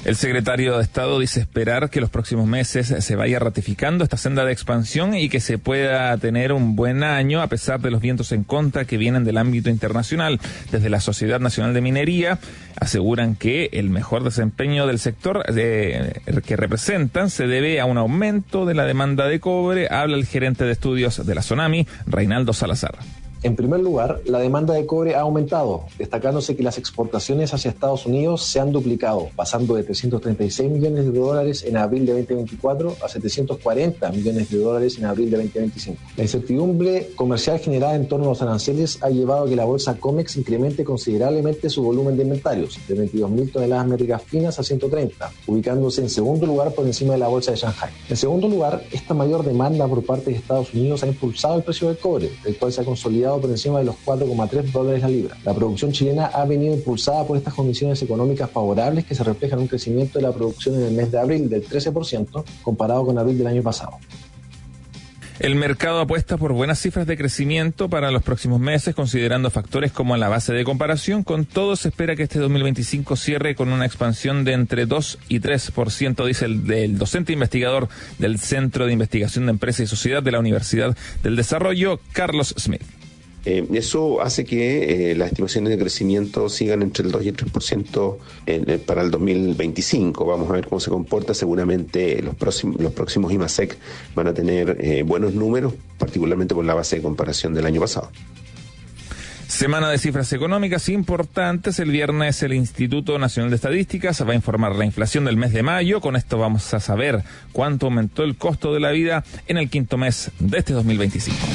El secretario de Estado dice esperar que los próximos meses se vaya ratificando esta senda de expansión y que se pueda tener un buen año a pesar de los vientos en contra que vienen del ámbito internacional. Desde la Sociedad Nacional de Minería aseguran que el mejor desempeño del sector de, que representan se debe a un aumento de la demanda de cobre. Habla el gerente de estudios de la SONAMI, Reinaldo Salazar. En primer lugar, la demanda de cobre ha aumentado, destacándose que las exportaciones hacia Estados Unidos se han duplicado, pasando de trescientos treinta y seis millones de dólares en abril de veinte veinticuatro a setecientos cuarenta millones de dólares en abril de veinte veinticinco. La incertidumbre comercial generada en torno a los aranceles ha llevado a que la bolsa COMEX incremente considerablemente su volumen de inventarios, de veintidós mil toneladas métricas finas a ciento treinta, ubicándose en segundo lugar por encima de la bolsa de Shanghai. En segundo lugar, esta mayor demanda por parte de Estados Unidos ha impulsado el precio del cobre, el cual se ha consolidado por encima de los cuatro coma tres dólares la libra. La producción chilena ha venido impulsada por estas condiciones económicas favorables que se reflejan en un crecimiento de la producción en el mes de abril del trece por ciento comparado con abril del año pasado. El mercado apuesta por buenas cifras de crecimiento para los próximos meses, considerando factores como la base de comparación. Con todo, se espera que este dos mil veinticinco cierre con una expansión de entre dos y tres por ciento, dice el, el docente investigador del Centro de Investigación de Empresa y Sociedad de la Universidad del Desarrollo, Carlos Smith. Eh, eso hace que eh, las estimaciones de crecimiento sigan entre el dos y el tres por ciento eh, para el dos mil veinticinco. Vamos a ver cómo se comporta. Seguramente los próximos, los próximos IMASEC van a tener eh, buenos números, particularmente por la base de comparación del año pasado. Semana de cifras económicas importantes. El viernes el Instituto Nacional de Estadísticas va a informar la inflación del mes de mayo. Con esto vamos a saber cuánto aumentó el costo de la vida en el quinto mes de este dos mil veinticinco.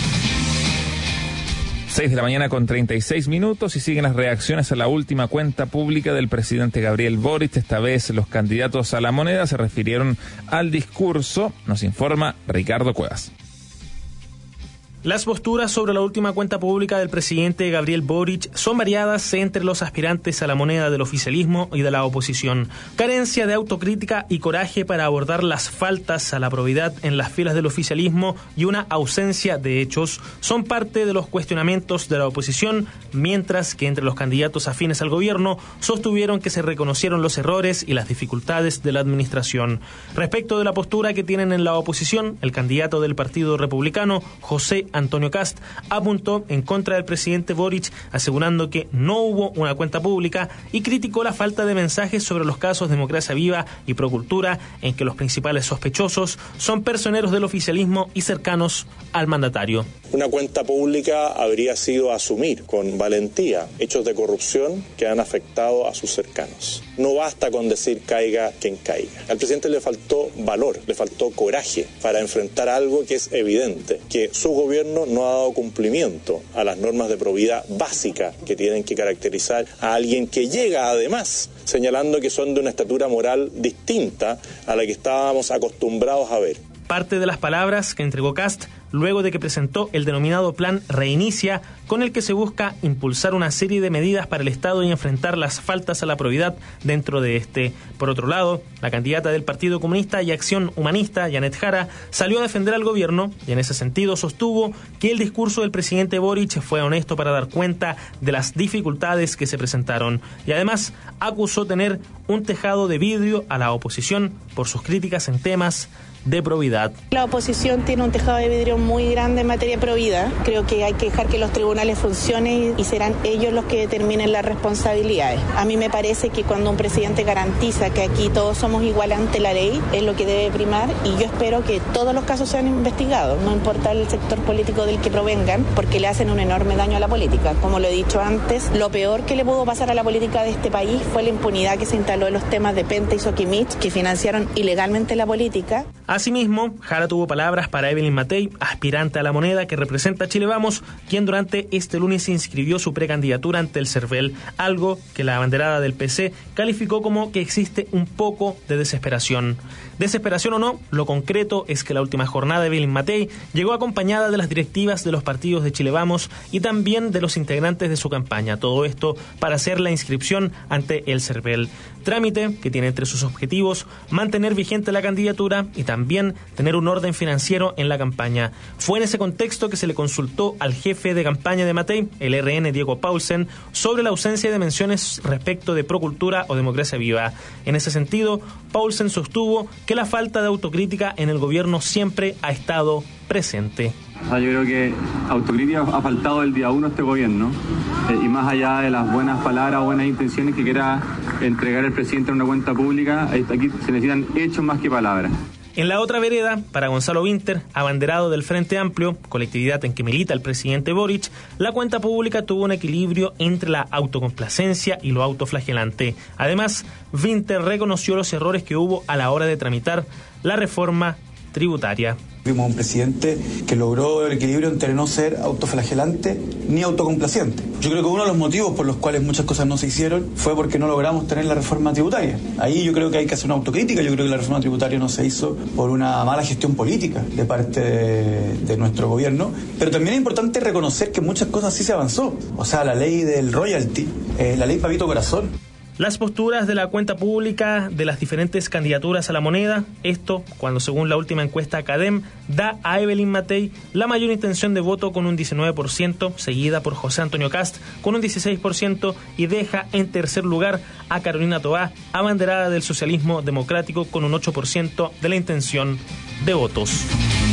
seis de la mañana con treinta y seis minutos y siguen las reacciones a la última cuenta pública del presidente Gabriel Boric. Esta vez los candidatos a la moneda se refirieron al discurso. Nos informa Ricardo Cuevas. Las posturas sobre la última cuenta pública del presidente Gabriel Boric son variadas entre los aspirantes a la moneda del oficialismo y de la oposición. Carencia de autocrítica y coraje para abordar las faltas a la probidad en las filas del oficialismo y una ausencia de hechos son parte de los cuestionamientos de la oposición, mientras que entre los candidatos afines al gobierno sostuvieron que se reconocieron los errores y las dificultades de la administración. Respecto de la postura que tienen en la oposición, el candidato del Partido Republicano, José Antonio Kast, apuntó en contra del presidente Boric, asegurando que no hubo una cuenta pública y criticó la falta de mensajes sobre los casos Democracia Viva y Procultura, en que los principales sospechosos son personeros del oficialismo y cercanos al mandatario. Una cuenta pública habría sido asumir con valentía hechos de corrupción que han afectado a sus cercanos. No basta con decir caiga quien caiga. Al presidente le faltó valor, le faltó coraje para enfrentar algo que es evidente, que su gobierno no ha dado cumplimiento a las normas de probidad básicas que tienen que caracterizar a alguien que llega además señalando que son de una estatura moral distinta a la que estábamos acostumbrados a ver. Parte de las palabras que entregó Kast luego de que presentó el denominado Plan Reinicia, con el que se busca impulsar una serie de medidas para el Estado y enfrentar las faltas a la probidad dentro de este. Por otro lado, la candidata del Partido Comunista y Acción Humanista, Janet Jara, salió a defender al gobierno y en ese sentido sostuvo que el discurso del presidente Boric fue honesto para dar cuenta de las dificultades que se presentaron y además acusó tener un tejado de vidrio a la oposición por sus críticas en temas de probidad. La oposición tiene un tejado de vidrio muy grande en materia de probidad. Creo que hay que dejar que los tribunales funcionen y serán ellos los que determinen las responsabilidades. A mí me parece que cuando un presidente garantiza que aquí todos somos iguales ante la ley, es lo que debe primar y yo espero que todos los casos sean investigados, no importa el sector político del que provengan, porque le hacen un enorme daño a la política. Como lo he dicho antes, lo peor que le pudo pasar a la política de este país fue la impunidad que se instaló en los temas de Penta y Soquimich, que financiaron ilegalmente la política. Asimismo, Jara tuvo palabras para Evelyn Matei, aspirante a la moneda que representa a Chile Vamos, quien durante este lunes inscribió su precandidatura ante el CERVEL, algo que la abanderada del P C calificó como que existe un poco de desesperación. Desesperación o no, lo concreto es que la última jornada de Evelyn Matei llegó acompañada de las directivas de los partidos de Chile Vamos y también de los integrantes de su campaña. Todo esto para hacer la inscripción ante el CERVEL. Trámite que tiene entre sus objetivos mantener vigente la candidatura y también también tener un orden financiero en la campaña. Fue en ese contexto que se le consultó al jefe de campaña de Matei, el R N Diego Paulsen, sobre la ausencia de menciones respecto de Procultura o Democracia Viva. En ese sentido, Paulsen sostuvo que la falta de autocrítica en el gobierno siempre ha estado presente. O sea, yo creo que autocrítica ha faltado el día uno a este gobierno, eh, y más allá de las buenas palabras o buenas intenciones que quiera entregar el presidente en una cuenta pública, aquí se necesitan hechos más que palabras. En la otra vereda, para Gonzalo Winter, abanderado del Frente Amplio, colectividad en que milita el presidente Boric, la cuenta pública tuvo un equilibrio entre la autocomplacencia y lo autoflagelante. Además, Winter reconoció los errores que hubo a la hora de tramitar la reforma tributaria. Vimos un presidente que logró el equilibrio entre no ser autoflagelante ni autocomplaciente. Yo creo que uno de los motivos por los cuales muchas cosas no se hicieron fue porque no logramos tener la reforma tributaria. Ahí yo creo que hay que hacer una autocrítica. Yo creo que la reforma tributaria no se hizo por una mala gestión política de parte de, de nuestro gobierno. Pero también es importante reconocer que muchas cosas sí se avanzó. O sea, la ley del royalty, eh, la ley Pavito Corazón. Las posturas de la cuenta pública de las diferentes candidaturas a la moneda, esto cuando según la última encuesta Academ da a Evelyn Matei la mayor intención de voto con un diecinueve por ciento, seguida por José Antonio Cast con un dieciséis por ciento y deja en tercer lugar a Carolina Toá, abanderada del socialismo democrático, con un ocho por ciento de la intención de votos.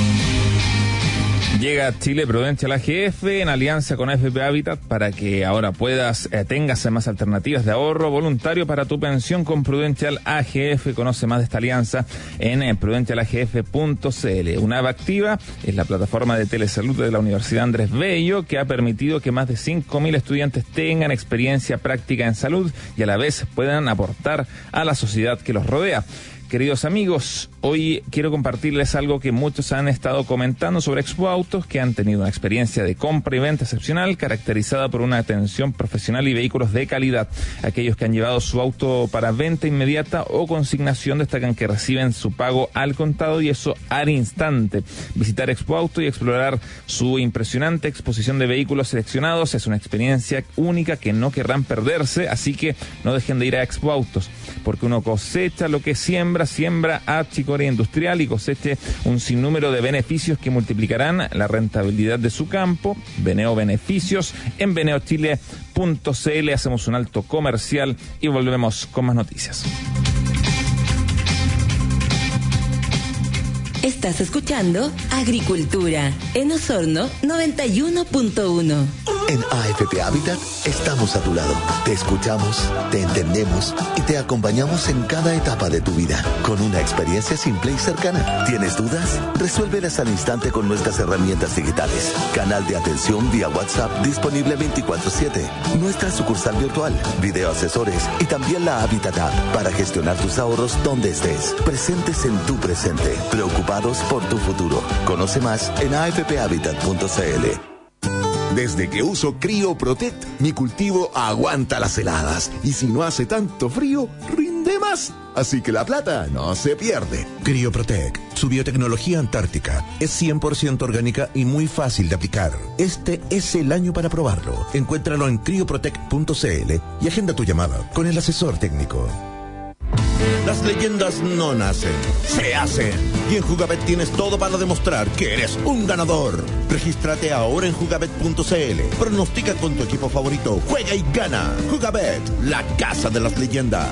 Llega Chile Prudential A G F en alianza con A F P Habitat para que ahora puedas, eh, tengas más alternativas de ahorro voluntario para tu pensión con Prudential A G F. Conoce más de esta alianza en eh, prudential a g f punto c l. UNAV Activa es la plataforma de telesalud de la Universidad Andrés Bello que ha permitido que más de cinco mil estudiantes tengan experiencia práctica en salud y a la vez puedan aportar a la sociedad que los rodea. Queridos amigos, hoy quiero compartirles algo que muchos han estado comentando sobre Expo Autos, que han tenido una experiencia de compra y venta excepcional, caracterizada por una atención profesional y vehículos de calidad. Aquellos que han llevado su auto para venta inmediata o consignación destacan que reciben su pago al contado y eso al instante. Visitar Expo Auto y explorar su impresionante exposición de vehículos seleccionados es una experiencia única que no querrán perderse, así que no dejen de ir a Expo Autos, porque uno cosecha lo que siembra, siembra a Chicoria Industrial y coseche un sinnúmero de beneficios que multiplicarán la rentabilidad de su campo. Veneo Beneficios en veneo chile punto c l. Hacemos un alto comercial y volvemos con más noticias. Estás escuchando Agricultura en Osorno noventa y uno punto uno. En A F P Habitat estamos a tu lado. Te escuchamos, te entendemos y te acompañamos en cada etapa de tu vida con una experiencia simple y cercana. ¿Tienes dudas? Resuélvelas al instante con nuestras herramientas digitales. Canal de atención vía WhatsApp disponible veinticuatro siete. Nuestra sucursal virtual, video asesores y también la Habitat App para gestionar tus ahorros donde estés. Presentes en tu presente. Preocupados por tu futuro. Conoce más en a f p habitat punto c l. Desde que uso CryoProtect, mi cultivo aguanta las heladas. Y si no hace tanto frío, rinde más. Así que la plata no se pierde. CryoProtect, su biotecnología antártica, es cien por ciento orgánica y muy fácil de aplicar. Este es el año para probarlo. Encuéntralo en cryoprotect punto c l y agenda tu llamada con el asesor técnico. Las leyendas no nacen, se hacen. Y en Jugabet tienes todo para demostrar que eres un ganador. Regístrate ahora en jugabet punto c l. Pronostica con tu equipo favorito, juega y gana. Jugabet, la casa de las leyendas.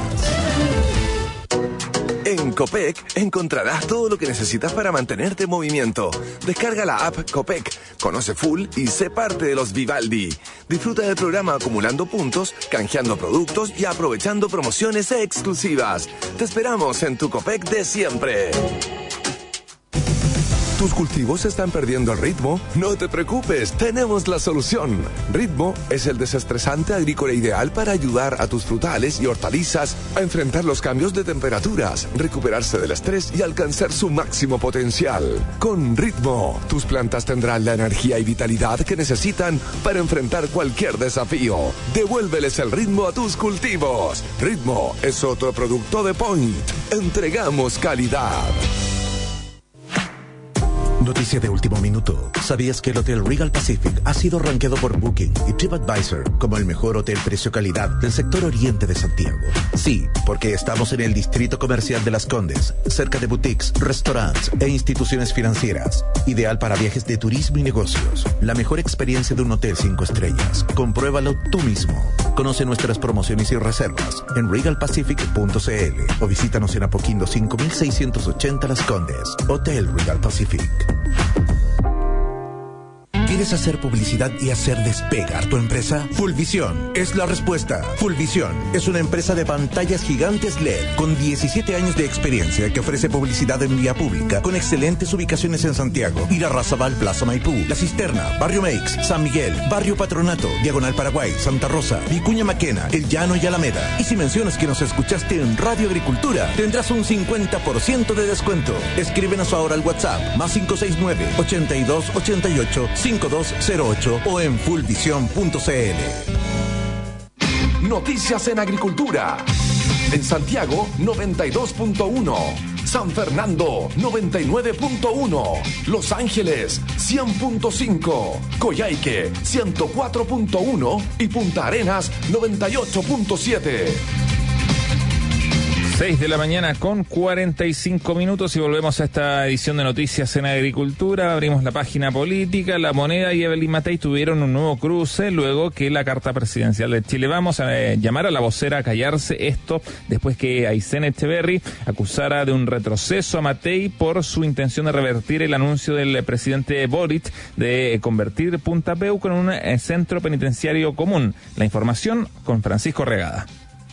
En Copec encontrarás todo lo que necesitas para mantenerte en movimiento. Descarga la app Copec, conoce full y sé parte de los Vivaldi. Disfruta del programa acumulando puntos, canjeando productos y aprovechando promociones exclusivas. Te esperamos en tu Copec de siempre. ¿Tus cultivos están perdiendo el ritmo? No te preocupes, tenemos la solución. Ritmo es el desestresante agrícola ideal para ayudar a tus frutales y hortalizas a enfrentar los cambios de temperaturas, recuperarse del estrés y alcanzar su máximo potencial. Con Ritmo, tus plantas tendrán la energía y vitalidad que necesitan para enfrentar cualquier desafío. Devuélveles el ritmo a tus cultivos. Ritmo es otro producto de Point. Entregamos calidad. Noticia de último minuto. ¿Sabías que el Hotel Regal Pacific ha sido rankeado por Booking y TripAdvisor como el mejor hotel precio-calidad del sector oriente de Santiago? Sí, porque estamos en el distrito comercial de Las Condes, cerca de boutiques, restaurantes e instituciones financieras. Ideal para viajes de turismo y negocios. La mejor experiencia de un hotel cinco estrellas. Compruébalo tú mismo. Conoce nuestras promociones y reservas en regal pacific punto c l o visítanos en Apoquindo cinco mil seiscientos ochenta Las Condes. Hotel Regal Pacific. ¿Quieres hacer publicidad y hacer despegar tu empresa? Fullvisión es la respuesta. Fullvisión es una empresa de pantallas gigantes L E D con diecisiete años de experiencia que ofrece publicidad en vía pública con excelentes ubicaciones en Santiago, Irarrázaval, Plaza Maipú, La Cisterna, Barrio Meix, San Miguel, Barrio Patronato, Diagonal Paraguay, Santa Rosa, Vicuña Maquena, El Llano y Alameda. Y si mencionas que nos escuchaste en Radio Agricultura, tendrás un cincuenta por ciento de descuento. Escríbenos ahora al WhatsApp más cinco seis nueve, ochenta y dos, ochenta y ocho, cinco dos cero ocho o en fullvision punto c l. Noticias en Agricultura. En Santiago, noventa y dos punto uno. San Fernando, noventa y nueve punto uno. Los Ángeles, cien punto cinco. Coyhaique, ciento cuatro punto uno. Y Punta Arenas, noventa y ocho punto siete. seis de la mañana con cuarenta y cinco minutos y volvemos a esta edición de Noticias en Agricultura. Abrimos la página política. La Moneda y Evelyn Matei tuvieron un nuevo cruce luego que la carta presidencial de Chile Vamos a eh, llamar a la vocera a callarse. Esto después que Aysén Echeverry acusara de un retroceso a Matei por su intención de revertir el anuncio del presidente Boric de eh, convertir Punta Peuco en un eh, centro penitenciario común. La información con Francisco Regada.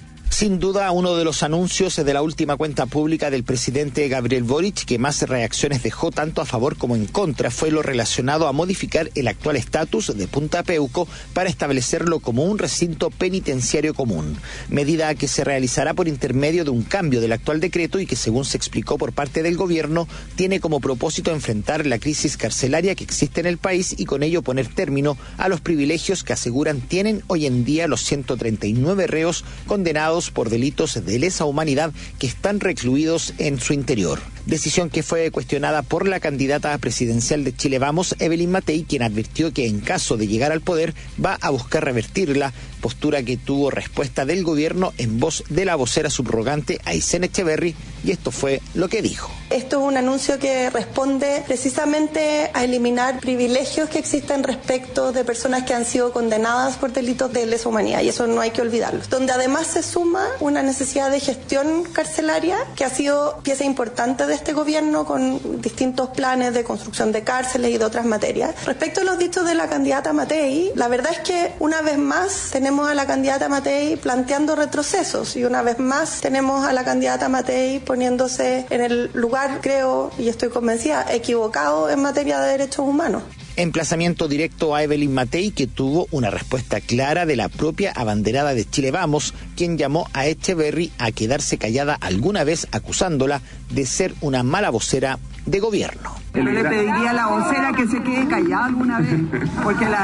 Sin duda, uno de los anuncios de la última cuenta pública del presidente Gabriel Boric que más reacciones dejó tanto a favor como en contra fue lo relacionado a modificar el actual estatus de Punta Peuco para establecerlo como un recinto penitenciario común, medida que se realizará por intermedio de un cambio del actual decreto y que, según se explicó por parte del gobierno, tiene como propósito enfrentar la crisis carcelaria que existe en el país y con ello poner término a los privilegios que aseguran tienen hoy en día los ciento treinta y nueve reos condenados por delitos de lesa humanidad que están recluidos en su interior. Decisión que fue cuestionada por la candidata presidencial de Chile Vamos, Evelyn Matei, quien advirtió que en caso de llegar al poder va a buscar revertirla, postura que tuvo respuesta del gobierno en voz de la vocera subrogante Aysén Echeverry, y esto fue lo que dijo. Esto es un anuncio que responde precisamente a eliminar privilegios que existen respecto de personas que han sido condenadas por delitos de lesa humanidad, y eso no hay que olvidarlo. Donde además se suma una necesidad de gestión carcelaria que ha sido pieza importante de este gobierno con distintos planes de construcción de cárceles y de otras materias. Respecto a los dichos de la candidata Matei, la verdad es que una vez más tenemos a la candidata Matei planteando retrocesos y una vez más tenemos a la candidata Matei poniéndose en el lugar, creo, y estoy convencida, equivocado en materia de derechos humanos. Emplazamiento directo a Evelyn Matei, que tuvo una respuesta clara de la propia abanderada de Chile Vamos, quien llamó a Echeverry a quedarse callada alguna vez, acusándola de ser una mala vocera de gobierno. Yo le pediría a la vocera que se quede callada alguna vez, porque la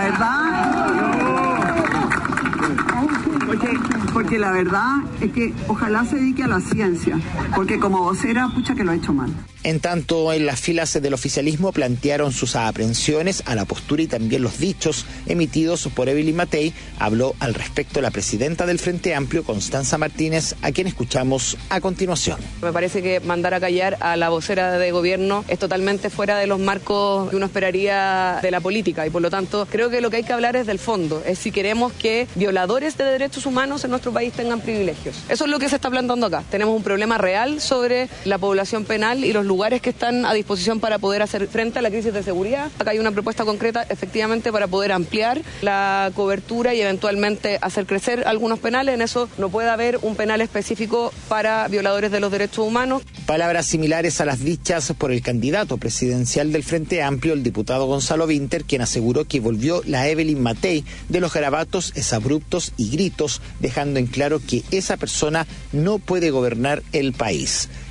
verdad... Porque, porque la verdad es que ojalá se dedique a la ciencia, porque como vocera, pucha que lo ha hecho mal. En tanto, en las filas del oficialismo plantearon sus aprehensiones a la postura y también los dichos emitidos por Evelyn Matei. Habló al respecto la presidenta del Frente Amplio, Constanza Martínez, a quien escuchamos a continuación. Me parece que mandar a callar a la vocera de gobierno es totalmente fuera de los marcos que uno esperaría de la política y por lo tanto creo que lo que hay que hablar es del fondo, es si queremos que violadores de derechos humanos en nuestro país tengan privilegios. Eso es lo que se está planteando acá. Tenemos un problema real sobre la población penal y los lugares que están a disposición para poder hacer frente a la crisis de seguridad. Acá hay una propuesta concreta efectivamente para poder ampliar la cobertura y eventualmente hacer crecer algunos penales. En eso no puede haber un penal específico para violadores de los derechos humanos. Palabras similares a las dichas por el candidato presidencial del Frente Amplio, el diputado Gonzalo Vinter, quien aseguró que volvió la Evelyn Matei de los garabatos, exabruptos y gritos, dejando en claro que esa persona no puede gobernar el país.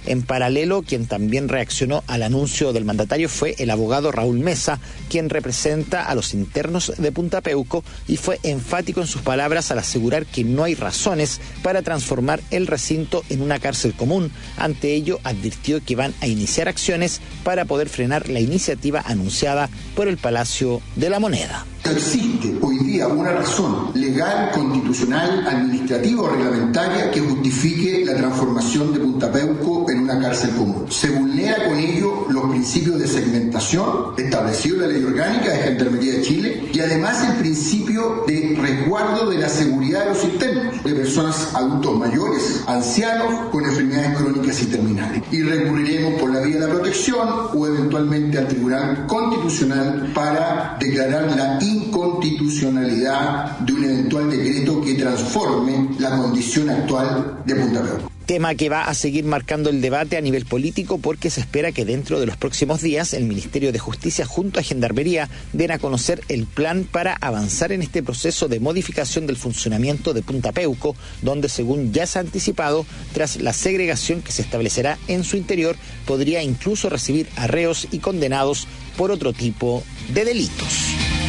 En paralelo, quien también reaccionó al anuncio del mandatario fue el abogado Raúl Mesa, quien representa a los internos de Punta Peuco y fue enfático en sus palabras al asegurar que no hay razones para transformar el recinto en una cárcel común. Ante ello, advirtió que van a iniciar acciones para poder frenar la iniciativa anunciada por el Palacio de la Moneda. Existe hoy día una razón legal, constitucional, administrativa o reglamentaria que justifique la transformación de Punta Peuco en una cárcel común. Se vulnera con ello los principios de segmentación establecidos en la Ley Orgánica de Gendarmería de Chile y además el principio de resguardo de la seguridad de los internos, de personas adultos mayores, ancianos con enfermedades crónicas y terminales. Y recurriremos por la vía de la protección o eventualmente al Tribunal Constitucional para declarar la inconstitucionalidad de un eventual decreto que transforme la condición actual de Punta Peuco. Tema que va a seguir marcando el debate a nivel político porque se espera que dentro de los próximos días el Ministerio de Justicia junto a Gendarmería den a conocer el plan para avanzar en este proceso de modificación del funcionamiento de Punta Peuco, donde según ya se ha anticipado, tras la segregación que se establecerá en su interior, podría incluso recibir a reos y condenados por otro tipo de delitos.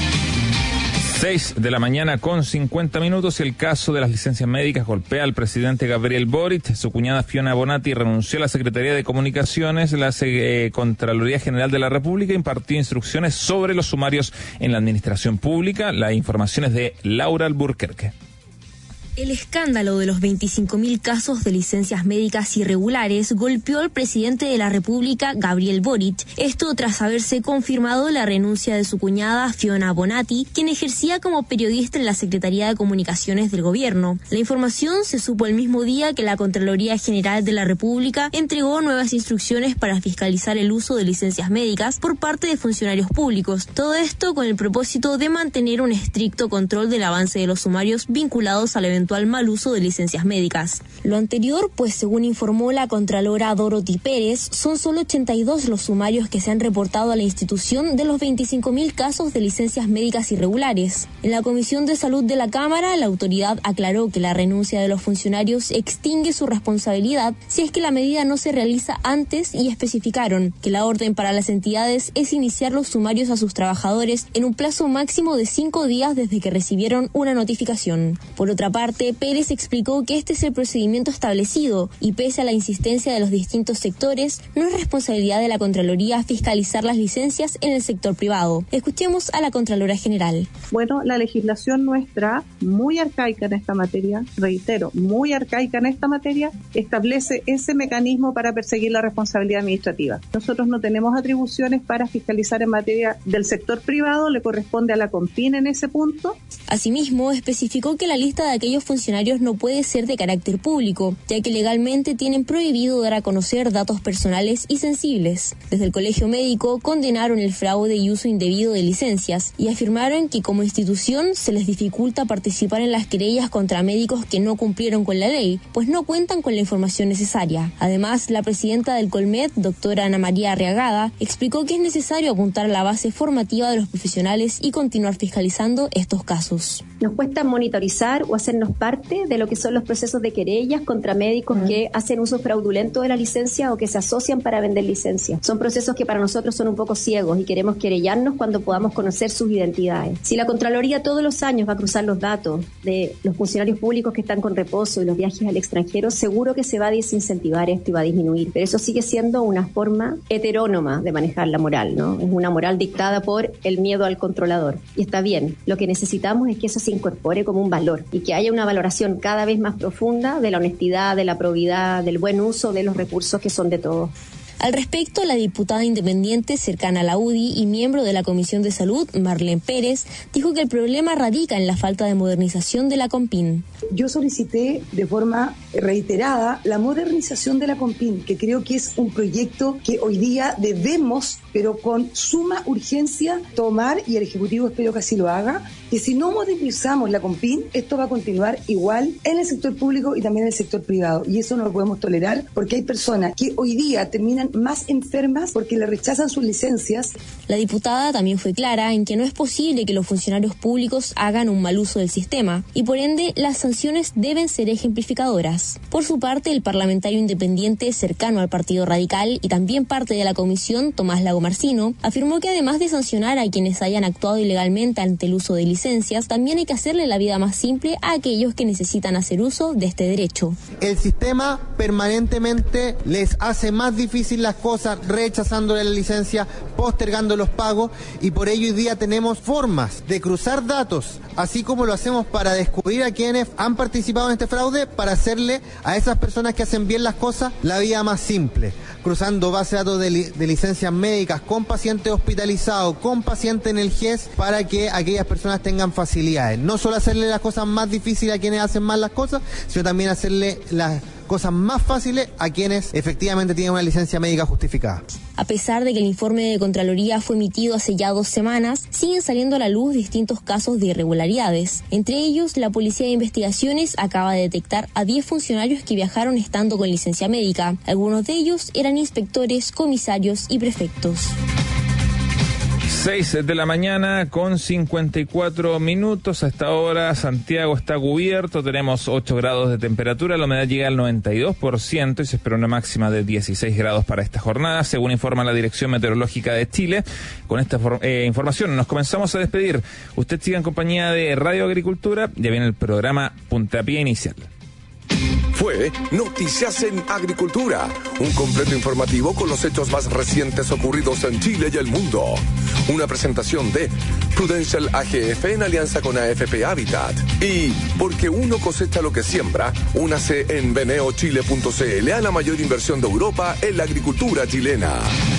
seis de la mañana con cincuenta minutos y el caso de las licencias médicas golpea al presidente Gabriel Boric. Su cuñada Fiona Bonatti renunció a la Secretaría de Comunicaciones. La eh, Contraloría General de la República impartió instrucciones sobre los sumarios en la administración pública. La información es de Laura Alburquerque. El escándalo de los veinticinco mil casos de licencias médicas irregulares golpeó al presidente de la República, Gabriel Boric. Esto tras haberse confirmado la renuncia de su cuñada, Fiona Bonatti, quien ejercía como periodista en la Secretaría de Comunicaciones del Gobierno. La información se supo el mismo día que la Contraloría General de la República entregó nuevas instrucciones para fiscalizar el uso de licencias médicas por parte de funcionarios públicos. Todo esto con el propósito de mantener un estricto control del avance de los sumarios vinculados al evento mal uso de licencias médicas. Lo anterior, pues según informó la Contralora Dorothy Pérez, son solo ochenta y dos los sumarios que se han reportado a la institución de los veinticinco mil casos de licencias médicas irregulares. En la Comisión de Salud de la Cámara, la autoridad aclaró que la renuncia de los funcionarios extingue su responsabilidad si es que la medida no se realiza antes y especificaron que la orden para las entidades es iniciar los sumarios a sus trabajadores en un plazo máximo de cinco días desde que recibieron una notificación. Por otra parte, Pérez explicó que este es el procedimiento establecido y pese a la insistencia de los distintos sectores, no es responsabilidad de la Contraloría fiscalizar las licencias en el sector privado. Escuchemos a la Contralora General. Bueno, la legislación nuestra, muy arcaica en esta materia, reitero, muy arcaica en esta materia, establece ese mecanismo para perseguir la responsabilidad administrativa. Nosotros no tenemos atribuciones para fiscalizar en materia del sector privado, le corresponde a la CONFIN en ese punto. Asimismo, especificó que la lista de aquellos funcionarios no puede ser de carácter público, ya que legalmente tienen prohibido dar a conocer datos personales y sensibles. Desde el Colegio Médico condenaron el fraude y uso indebido de licencias y afirmaron que como institución se les dificulta participar en las querellas contra médicos que no cumplieron con la ley, pues no cuentan con la información necesaria. Además, la presidenta del Colmed, doctora Ana María Arriagada, explicó que es necesario apuntar a la base formativa de los profesionales y continuar fiscalizando estos casos. Nos cuesta monitorizar o hacernos parte de lo que son los procesos de querellas contra médicos uh-huh. que hacen uso fraudulento de la licencia o que se asocian para vender licencia. Son procesos que para nosotros son un poco ciegos y queremos querellarnos cuando podamos conocer sus identidades. Si la Contraloría todos los años va a cruzar los datos de los funcionarios públicos que están con reposo y los viajes al extranjero, seguro que se va a desincentivar esto y va a disminuir. Pero eso sigue siendo una forma heterónoma de manejar la moral, ¿no? Es una moral dictada por el miedo al controlador. Y está bien. Lo que necesitamos es que eso se incorpore como un valor y que haya una valoración cada vez más profunda de la honestidad, de la probidad, del buen uso de los recursos que son de todos. Al respecto, la diputada independiente cercana a la U D I y miembro de la Comisión de Salud, Marlene Pérez, dijo que el problema radica en la falta de modernización de la CONPIN. Yo solicité de forma reiterada la modernización de la CONPIN, que creo que es un proyecto que hoy día debemos, pero con suma urgencia, tomar, y el Ejecutivo espero que así lo haga, que si no modernizamos la CONPIN, esto va a continuar igual en el sector público y también en el sector privado. Y eso no lo podemos tolerar porque hay personas que hoy día terminan más enfermas porque le rechazan sus licencias. La diputada también fue clara en que no es posible que los funcionarios públicos hagan un mal uso del sistema y por ende las sanciones deben ser ejemplificadoras. Por su parte, el parlamentario independiente cercano al Partido Radical y también parte de la comisión, Tomás Lagomarsino, afirmó que además de sancionar a quienes hayan actuado ilegalmente ante el uso de licencias, también hay que hacerle la vida más simple a aquellos que necesitan hacer uso de este derecho. El sistema permanentemente les hace más difícil las cosas, rechazándole la licencia, postergando los pagos, y por ello hoy día tenemos formas de cruzar datos, así como lo hacemos para descubrir a quienes han participado en este fraude, para hacerle a esas personas que hacen bien las cosas la vida más simple, cruzando base de datos de, li de licencias médicas con pacientes hospitalizados, con pacientes en el G E S, para que aquellas personas tengan facilidades. No solo hacerle las cosas más difíciles a quienes hacen mal las cosas, sino también hacerle las cosas más fáciles a quienes efectivamente tienen una licencia médica justificada. A pesar de que el informe de Contraloría fue emitido hace ya dos semanas, siguen saliendo a la luz distintos casos de irregularidades. Entre ellos, la Policía de Investigaciones acaba de detectar a diez funcionarios que viajaron estando con licencia médica. Algunos de ellos eran inspectores, comisarios y prefectos. seis de la mañana con cincuenta y cuatro minutos. A esta hora Santiago está cubierto, tenemos ocho grados de temperatura, la humedad llega al noventa y dos por ciento y se espera una máxima de dieciséis grados para esta jornada, según informa la Dirección Meteorológica de Chile. Con esta eh, información nos comenzamos a despedir. Usted sigue en compañía de Radio Agricultura, ya viene el programa Puntapié Inicial. Fue Noticias en Agricultura, un completo informativo con los hechos más recientes ocurridos en Chile y el mundo. Una presentación de Prudential A G F en alianza con A F P Habitat. Y porque uno cosecha lo que siembra, únase en veneo chile punto c l a la mayor inversión de Europa en la agricultura chilena.